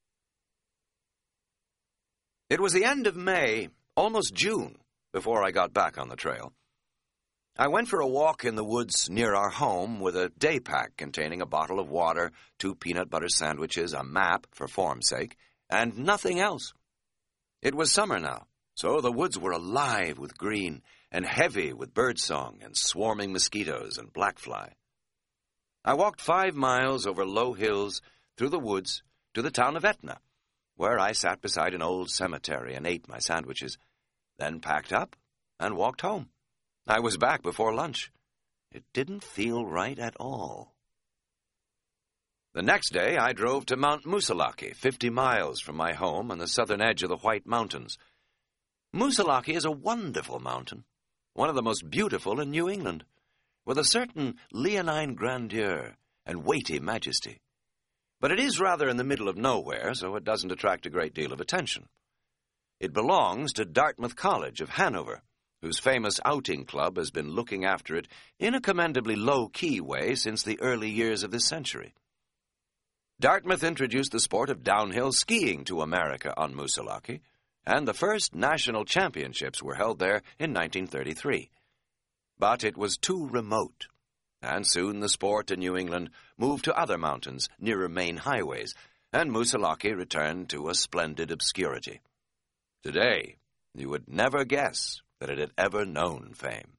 Speaker 1: It was the end of May, almost June, before I got back on the trail. I went for a walk in the woods near our home with a day pack containing a bottle of water, 2 peanut butter sandwiches, a map for form's sake, and nothing else. It was summer now, so the woods were alive with green and heavy with birdsong and swarming mosquitoes and blackfly. I walked 5 miles over low hills through the woods to the town of Etna, where I sat beside an old cemetery and ate my sandwiches, then packed up and walked home. I was back before lunch. It didn't feel right at all. The next day, I drove to Mount Moosilauke, 50 miles from my home on the southern edge of the White Mountains. Moosilauke is a wonderful mountain, one of the most beautiful in New England, with a certain leonine grandeur and weighty majesty. But it is rather in the middle of nowhere, so it doesn't attract a great deal of attention. It belongs to Dartmouth College of Hanover, whose famous outing club has been looking after it in a commendably low-key way since the early years of this century. Dartmouth introduced the sport of downhill skiing to America on Moosilauke, and the first national championships were held there in 1933. But it was too remote, and soon the sport in New England moved to other mountains nearer main highways, and Moosilauke returned to a splendid obscurity. Today, You would never guess that it had ever known fame.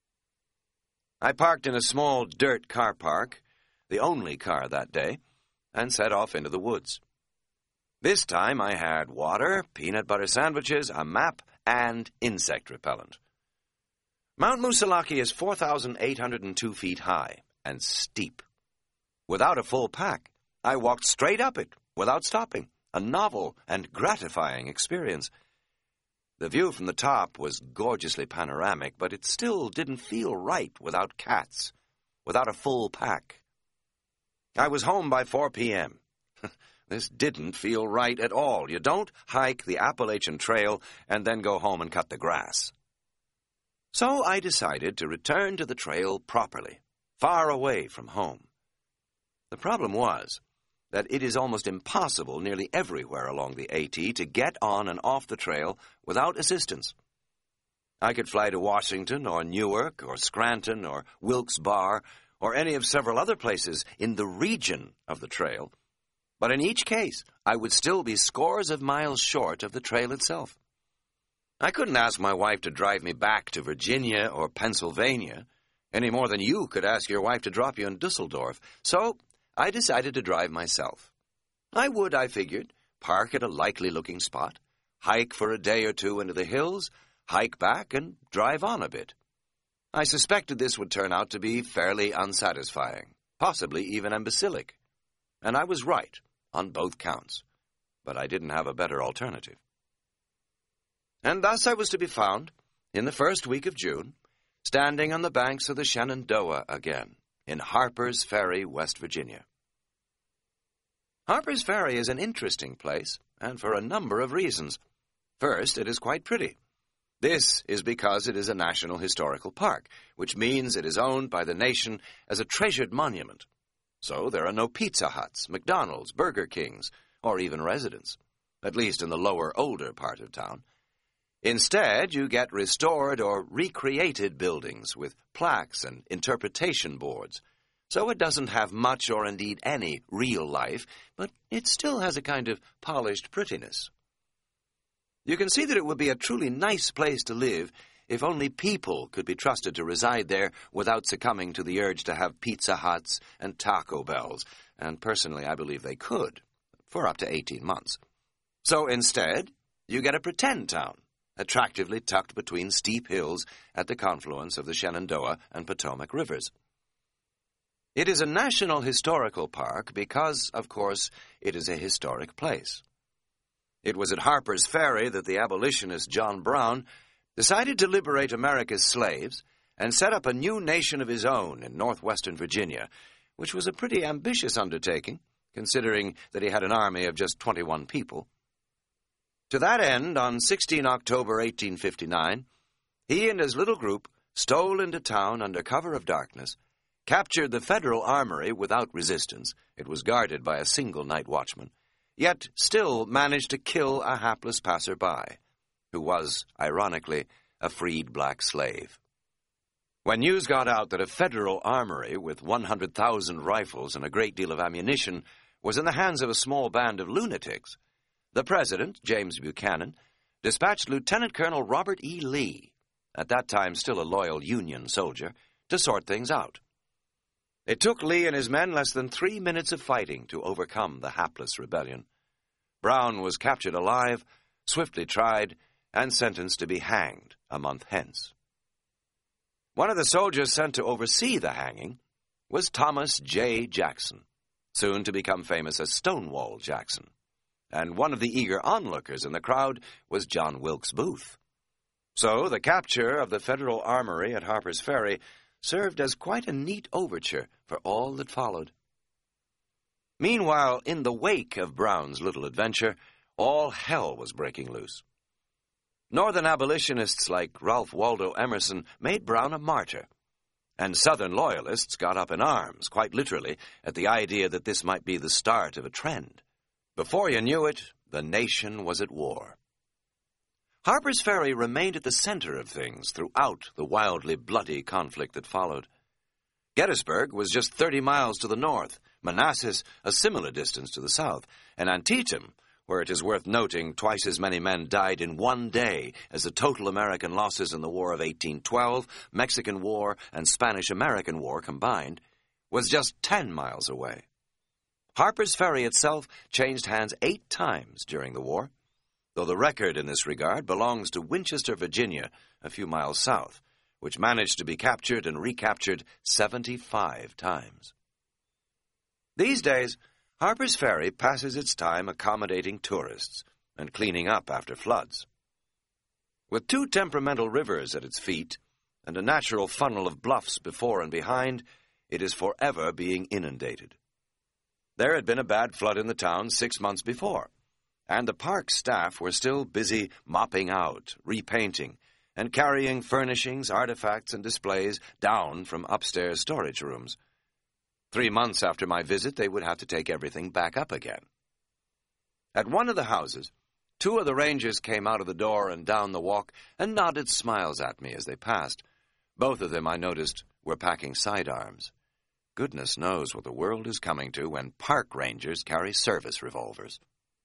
Speaker 1: I parked in a small dirt car park, the only car that day, and set off into the woods. This time I had water, peanut butter sandwiches, a map, and insect repellent. Mount Musalaki is 4,802 feet high and steep. Without a full pack, I walked straight up it without stopping, a novel and gratifying experience. The view from the top was gorgeously panoramic, but it still didn't feel right without cats, without a full pack. I was home by 4 p.m. This didn't feel right at all. You don't hike the Appalachian Trail and then go home and cut the grass. So I decided to return to the trail properly, far away from home. The problem was that it is almost impossible nearly everywhere along the AT to get on and off the trail without assistance. I could fly to Washington or Newark or Scranton or Wilkes-Barre or any of several other places in the region of the trail, but in each case I would still be scores of miles short of the trail itself. I couldn't ask my wife to drive me back to Virginia or Pennsylvania, any more than you could ask your wife to drop you in Dusseldorf, so I decided to drive myself. I would, I figured, park at a likely-looking spot, hike for a day or two into the hills, hike back, and drive on a bit. I suspected this would turn out to be fairly unsatisfying, possibly even imbecilic. And I was right on both counts, but I didn't have a better alternative. And thus I was to be found, in the first week of June, standing on the banks of the Shenandoah again, in Harper's Ferry, West Virginia. Harper's Ferry is an interesting place, and for a number of reasons. First, it is quite pretty. This is because it is a National Historical Park, which means it is owned by the nation as a treasured monument. So there are no Pizza Huts, McDonald's, Burger Kings, or even residents, at least in the lower, older part of town. Instead, you get restored or recreated buildings with plaques and interpretation boards. So it doesn't have much or indeed any real life, but it still has a kind of polished prettiness. You can see that it would be a truly nice place to live if only people could be trusted to reside there without succumbing to the urge to have Pizza Huts and Taco Bells, and personally I believe they could, for up to 18 months. So instead, you get a pretend town, attractively tucked between steep hills at the confluence of the Shenandoah and Potomac rivers. It is a National Historical Park because, of course, it is a historic place. It was at Harper's Ferry that the abolitionist John Brown decided to liberate America's slaves and set up a new nation of his own in northwestern Virginia, which was a pretty ambitious undertaking, considering that he had an army of just 21 people. To that end, on 16 October 1859, he and his little group stole into town under cover of darkness, captured the Federal Armory without resistance — it was guarded by a single night watchman — yet still managed to kill a hapless passer-by, who was, ironically, a freed black slave. When news got out that a Federal armory with 100,000 rifles and a great deal of ammunition was in the hands of a small band of lunatics, the President, James Buchanan, dispatched Lieutenant Colonel Robert E. Lee, at that time still a loyal Union soldier, to sort things out. It took Lee and his men less than 3 minutes of fighting to overcome the hapless rebellion. Brown was captured alive, swiftly tried, and sentenced to be hanged a month hence. One of the soldiers sent to oversee the hanging was Thomas J. Jackson, soon to become famous as Stonewall Jackson, and one of the eager onlookers in the crowd was John Wilkes Booth. So the capture of the Federal Armory at Harper's Ferry served as quite a neat overture for all that followed. Meanwhile, in the wake of Brown's little adventure, all hell was breaking loose. Northern abolitionists like Ralph Waldo Emerson made Brown a martyr, and Southern loyalists got up in arms, quite literally, at the idea that this might be the start of a trend. Before you knew it, the nation was at war. Harper's Ferry remained at the center of things throughout the wildly bloody conflict that followed. Gettysburg was just 30 miles to the north, Manassas a similar distance to the south, and Antietam, where it is worth noting twice as many men died in one day as the total American losses in the War of 1812, Mexican War, and Spanish-American War combined, was just 10 miles away. Harper's Ferry itself changed hands 8 times during the war, though the record in this regard belongs to Winchester, Virginia, a few miles south, which managed to be captured and recaptured 75 times. These days, Harper's Ferry passes its time accommodating tourists and cleaning up after floods. With 2 temperamental rivers at its feet and a natural funnel of bluffs before and behind, it is forever being inundated. There had been a bad flood in the town 6 months before, and the park staff were still busy mopping out, repainting, and carrying furnishings, artifacts, and displays down from upstairs storage rooms. 3 months after my visit, they would have to take everything back up again. At one of the houses, 2 of the rangers came out of the door and down the walk and nodded smiles at me as they passed. Both of them, I noticed, were packing sidearms. Goodness knows what the world is coming to when park rangers carry service revolvers.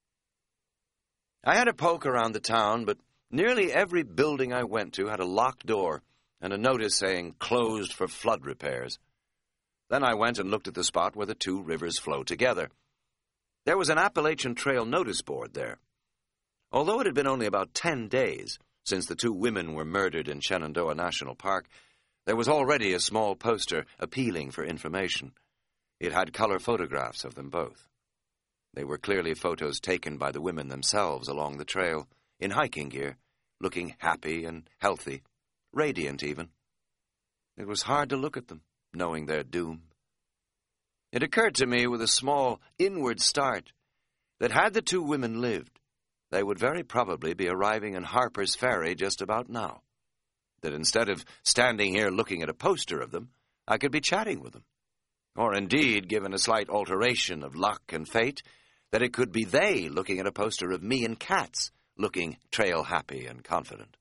Speaker 1: I had a poke around the town, but nearly every building I went to had a locked door and a notice saying closed for flood repairs. Then I went and looked at the spot where the 2 rivers flow together. There was an Appalachian Trail notice board there. Although it had been only about 10 days since the 2 women were murdered in Shenandoah National Park, there was already a small poster appealing for information. It had color photographs of them both. They were clearly photos taken by the women themselves along the trail, in hiking gear, looking happy and healthy, radiant even. It was hard to look at them, knowing their doom. It occurred to me with a small inward start that had the 2 women lived, they would very probably be arriving in Harper's Ferry just about now. That instead of standing here looking at a poster of them, I could be chatting with them. Or indeed, given a slight alteration of luck and fate, that it could be they looking at a poster of me and Katz, looking trail-happy and confident.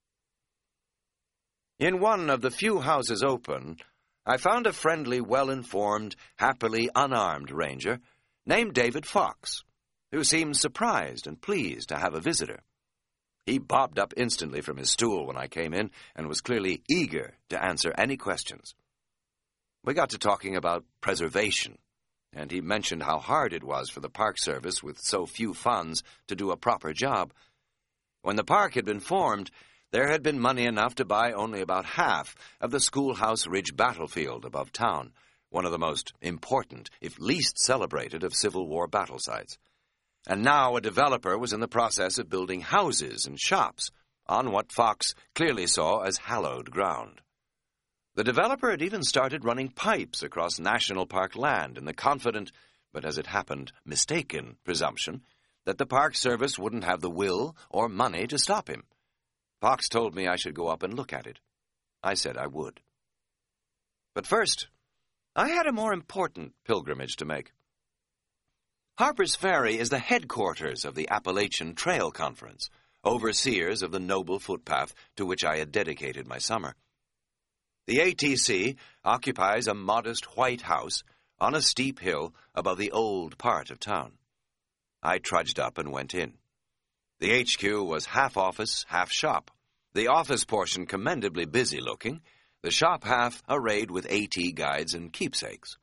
Speaker 1: In one of the few houses open, I found a friendly, well-informed, happily unarmed ranger named David Fox, who seemed surprised and pleased to have a visitor. He bobbed up instantly from his stool when I came in and was clearly eager to answer any questions. We got to talking about preservation, and he mentioned how hard it was for the Park Service with so few funds to do a proper job. When the park had been formed, there had been money enough to buy only about half of the Schoolhouse Ridge battlefield above town, one of the most important, if least celebrated, of Civil War battle sites. And now a developer was in the process of building houses and shops on what Fox clearly saw as hallowed ground. The developer had even started running pipes across national park land in the confident, but as it happened, mistaken presumption that the Park Service wouldn't have the will or money to stop him. Fox told me I should go up and look at it. I said I would. But first, I had a more important pilgrimage to make. Harper's Ferry is the headquarters of the Appalachian Trail Conference, overseers of the noble footpath to which I had dedicated my summer. The ATC occupies a modest white house on a steep hill above the old part of town. I trudged up and went in. The HQ was half office, half shop. The office portion commendably busy-looking, the shop half arrayed with AT guides and keepsakes.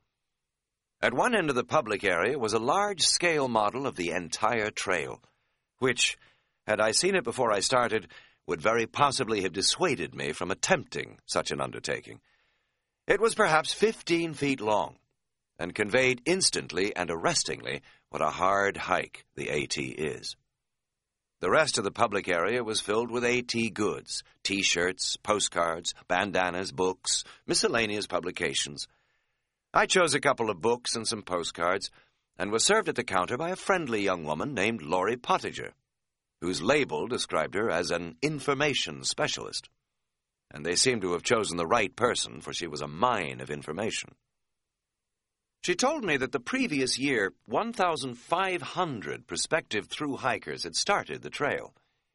Speaker 1: At one end of the public area was a large-scale model of the entire trail, which, had I seen it before I started, would very possibly have dissuaded me from attempting such an undertaking. It was perhaps 15 feet long, and conveyed instantly and arrestingly what a hard hike the AT is. The rest of the public area was filled with AT goods, T-shirts, postcards, bandanas, books, miscellaneous publications. I chose a couple of books and some postcards, and was served at the counter by a friendly young woman named Laurie Pottinger, whose label described her as an information specialist. And they seemed to have chosen the right person, for she was a mine of information. She told me that the previous year, 1,500 prospective through hikers had started the trail.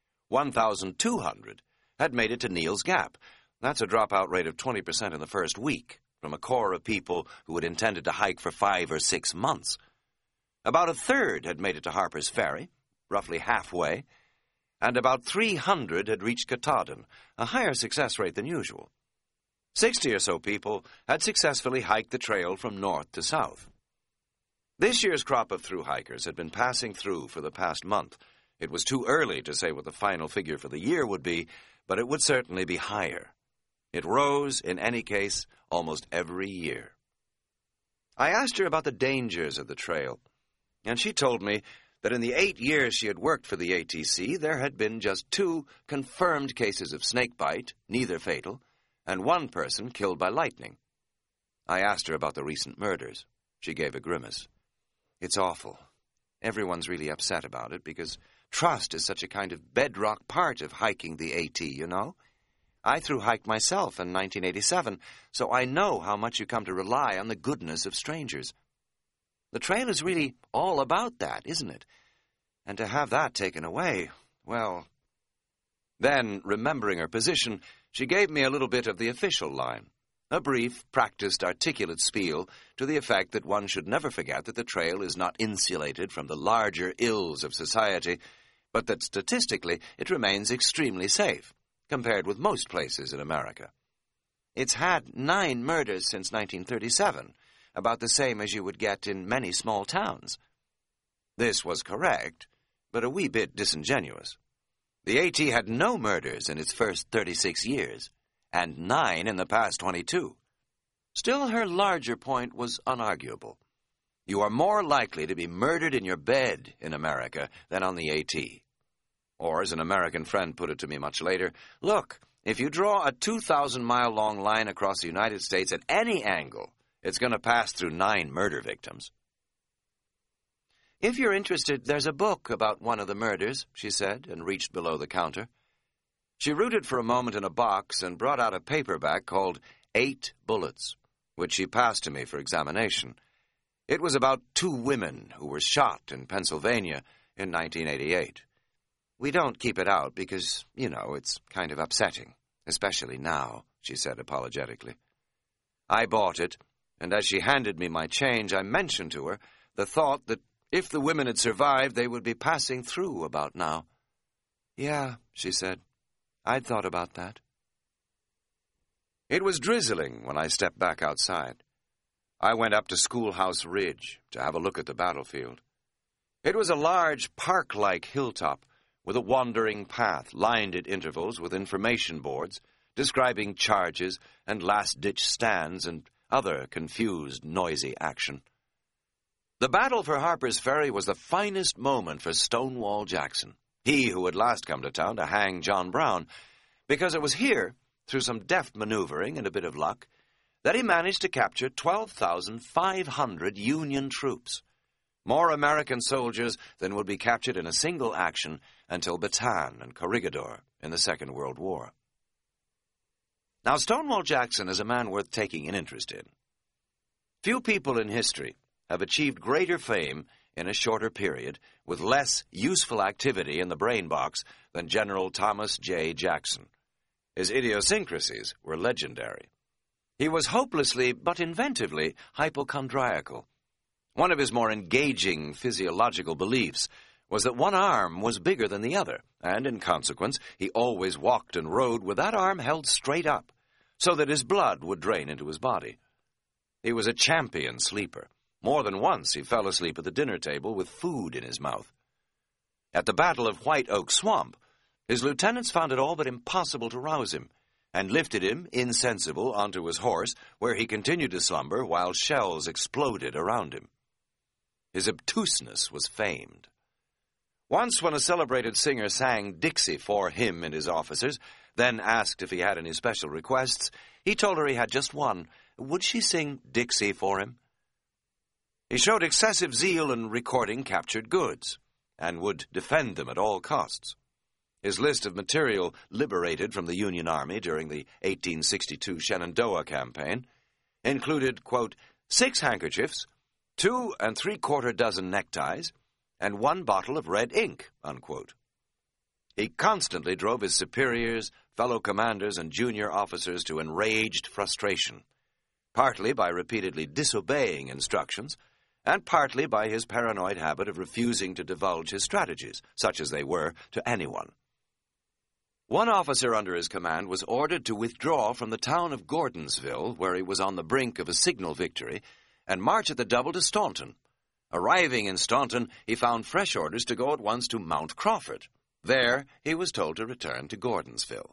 Speaker 1: 1,200 had made it to Neal's Gap. That's a dropout rate of 20% in the first week, from a core of people who had intended to hike for 5 or 6 months. About a third had made it to Harper's Ferry, roughly halfway, and about 300 had reached Katahdin, a higher success rate than usual. 60 or so people had successfully hiked the trail from north to south. This year's crop of thru-hikers had been passing through for the past month. It was too early to say what the final figure for the year would be, but it would certainly be higher. It rose, in any case, almost every year. I asked her about the dangers of the trail, and she told me that in the 8 years she had worked for the ATC, there had been just 2 confirmed cases of snakebite, neither fatal, and 1 person killed by lightning. I asked her about the recent murders. She gave a grimace. It's awful. Everyone's really upset about it because trust is such a kind of bedrock part of hiking the AT, you know? I thru-hiked myself in 1987, so I know how much you come to rely on the goodness of strangers. The trail is really all about that, isn't it? And to have that taken away, well... Then, remembering her position, she gave me a little bit of the official line. A brief, practiced, articulate spiel to the effect that one should never forget that the trail is not insulated from the larger ills of society, but that statistically it remains extremely safe, compared with most places in America. It's had 9 murders since 1937, about the same as you would get in many small towns. This was correct, but a wee bit disingenuous. The AT had no murders in its first 36 years, and 9 in the past 22. Still, her larger point was unarguable. You are more likely to be murdered in your bed in America than on the AT. Or, as an American friend put it to me much later, look, if you draw a 2,000-mile-long line across the United States at any angle, it's going to pass through 9 murder victims. If you're interested, there's a book about one of the murders, she said, and reached below the counter. She rooted for a moment in a box and brought out a paperback called 8 Bullets, which she passed to me for examination. It was about 2 women who were shot in Pennsylvania in 1988. We don't keep it out because, you know, it's kind of upsetting, especially now, she said apologetically. I bought it, and as she handed me my change, I mentioned to her the thought that if the women had survived, they would be passing through about now. Yeah, she said. I'd thought about that. It was drizzling when I stepped back outside. I went up to Schoolhouse Ridge to have a look at the battlefield. It was a large, park-like hilltop with a wandering path lined at intervals with information boards describing charges and last-ditch stands and other confused, noisy action. The battle for Harper's Ferry was the finest moment for Stonewall Jackson, he who had last come to town to hang John Brown, because it was here, through some deft maneuvering and a bit of luck, that he managed to capture 12,500 Union troops, more American soldiers than would be captured in a single action until Bataan and Corregidor in the Second World War. Now, Stonewall Jackson is a man worth taking an interest in. Few people in history have achieved greater fame in a shorter period with less useful activity in the brain box than General Thomas J. Jackson. His idiosyncrasies were legendary. He was hopelessly but inventively hypochondriacal. One of his more engaging physiological beliefs was that one arm was bigger than the other, and in consequence he always walked and rode with that arm held straight up, so that his blood would drain into his body. He was a champion sleeper. More than once he fell asleep at the dinner table with food in his mouth. At the Battle of White Oak Swamp, his lieutenants found it all but impossible to rouse him, and lifted him, insensible, onto his horse, where he continued to slumber while shells exploded around him. His obtuseness was famed. Once, when a celebrated singer sang Dixie for him and his officers, then asked if he had any special requests, he told her he had just one. Would she sing Dixie for him? He showed excessive zeal in recording captured goods, and would defend them at all costs. His list of material liberated from the Union Army during the 1862 Shenandoah campaign included, quote, 6 handkerchiefs, 2 3/4 dozen neckties, and 1 bottle of red ink, unquote. He constantly drove his superiors, fellow commanders, and junior officers to enraged frustration, partly by repeatedly disobeying instructions, and partly by his paranoid habit of refusing to divulge his strategies, such as they were, to anyone. One officer under his command was ordered to withdraw from the town of Gordonsville, where he was on the brink of a signal victory, and march at the double to Staunton. Arriving in Staunton, he found fresh orders to go at once to Mount Crawford. There, he was told to return to Gordonsville.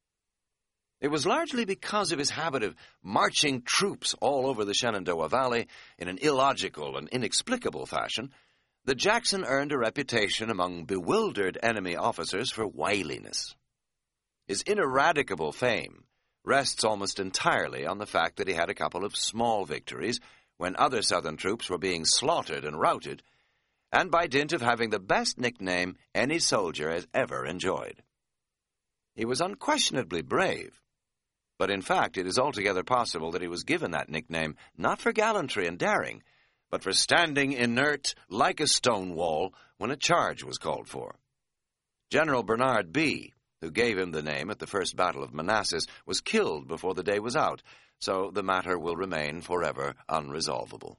Speaker 1: It was largely because of his habit of marching troops all over the Shenandoah Valley in an illogical and inexplicable fashion that Jackson earned a reputation among bewildered enemy officers for wiliness. His ineradicable fame rests almost entirely on the fact that he had a couple of small victories when other Southern troops were being slaughtered and routed, and by dint of having the best nickname any soldier has ever enjoyed. He was unquestionably brave, but in fact it is altogether possible that he was given that nickname not for gallantry and daring, but for standing inert like a stone wall when a charge was called for. General Bernard Bee, who gave him the name at the First Battle of Manassas, was killed before the day was out, so the matter will remain forever unresolvable.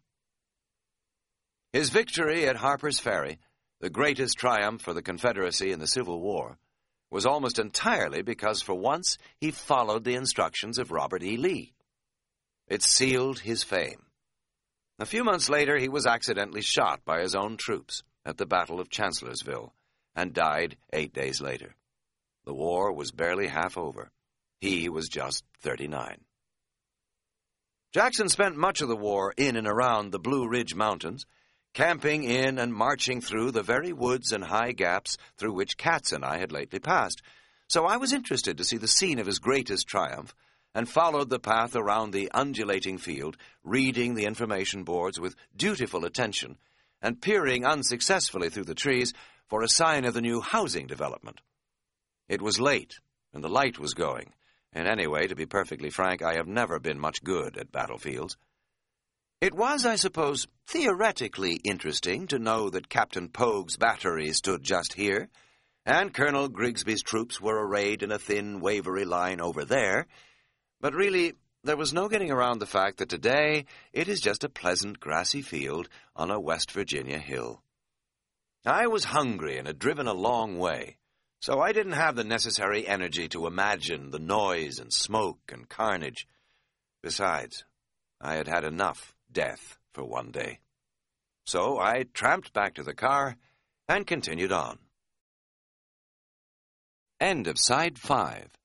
Speaker 1: His victory at Harper's Ferry, the greatest triumph for the Confederacy in the Civil War, was almost entirely because for once he followed the instructions of Robert E. Lee. It sealed his fame. A few months later, he was accidentally shot by his own troops at the Battle of Chancellorsville and died 8 days later. The war was barely half over. He was just 39. Jackson spent much of the war in and around the Blue Ridge Mountains, camping in and marching through the very woods and high gaps through which Katz and I had lately passed, so I was interested to see the scene of his greatest triumph, and followed the path around the undulating field, reading the information boards with dutiful attention, and peering unsuccessfully through the trees for a sign of the new housing development. It was late, and the light was going, and anyway, to be perfectly frank, I have never been much good at battlefields. It was, I suppose, theoretically interesting to know that Captain Pogue's battery stood just here, and Colonel Grigsby's troops were arrayed in a thin, wavery line over there, but really, there was no getting around the fact that today it is just a pleasant, grassy field on a West Virginia hill. I was hungry and had driven a long way, so I didn't have the necessary energy to imagine the noise and smoke and carnage. Besides, I had had enough death for one day. So I tramped back to the car and continued on. End of Side 5.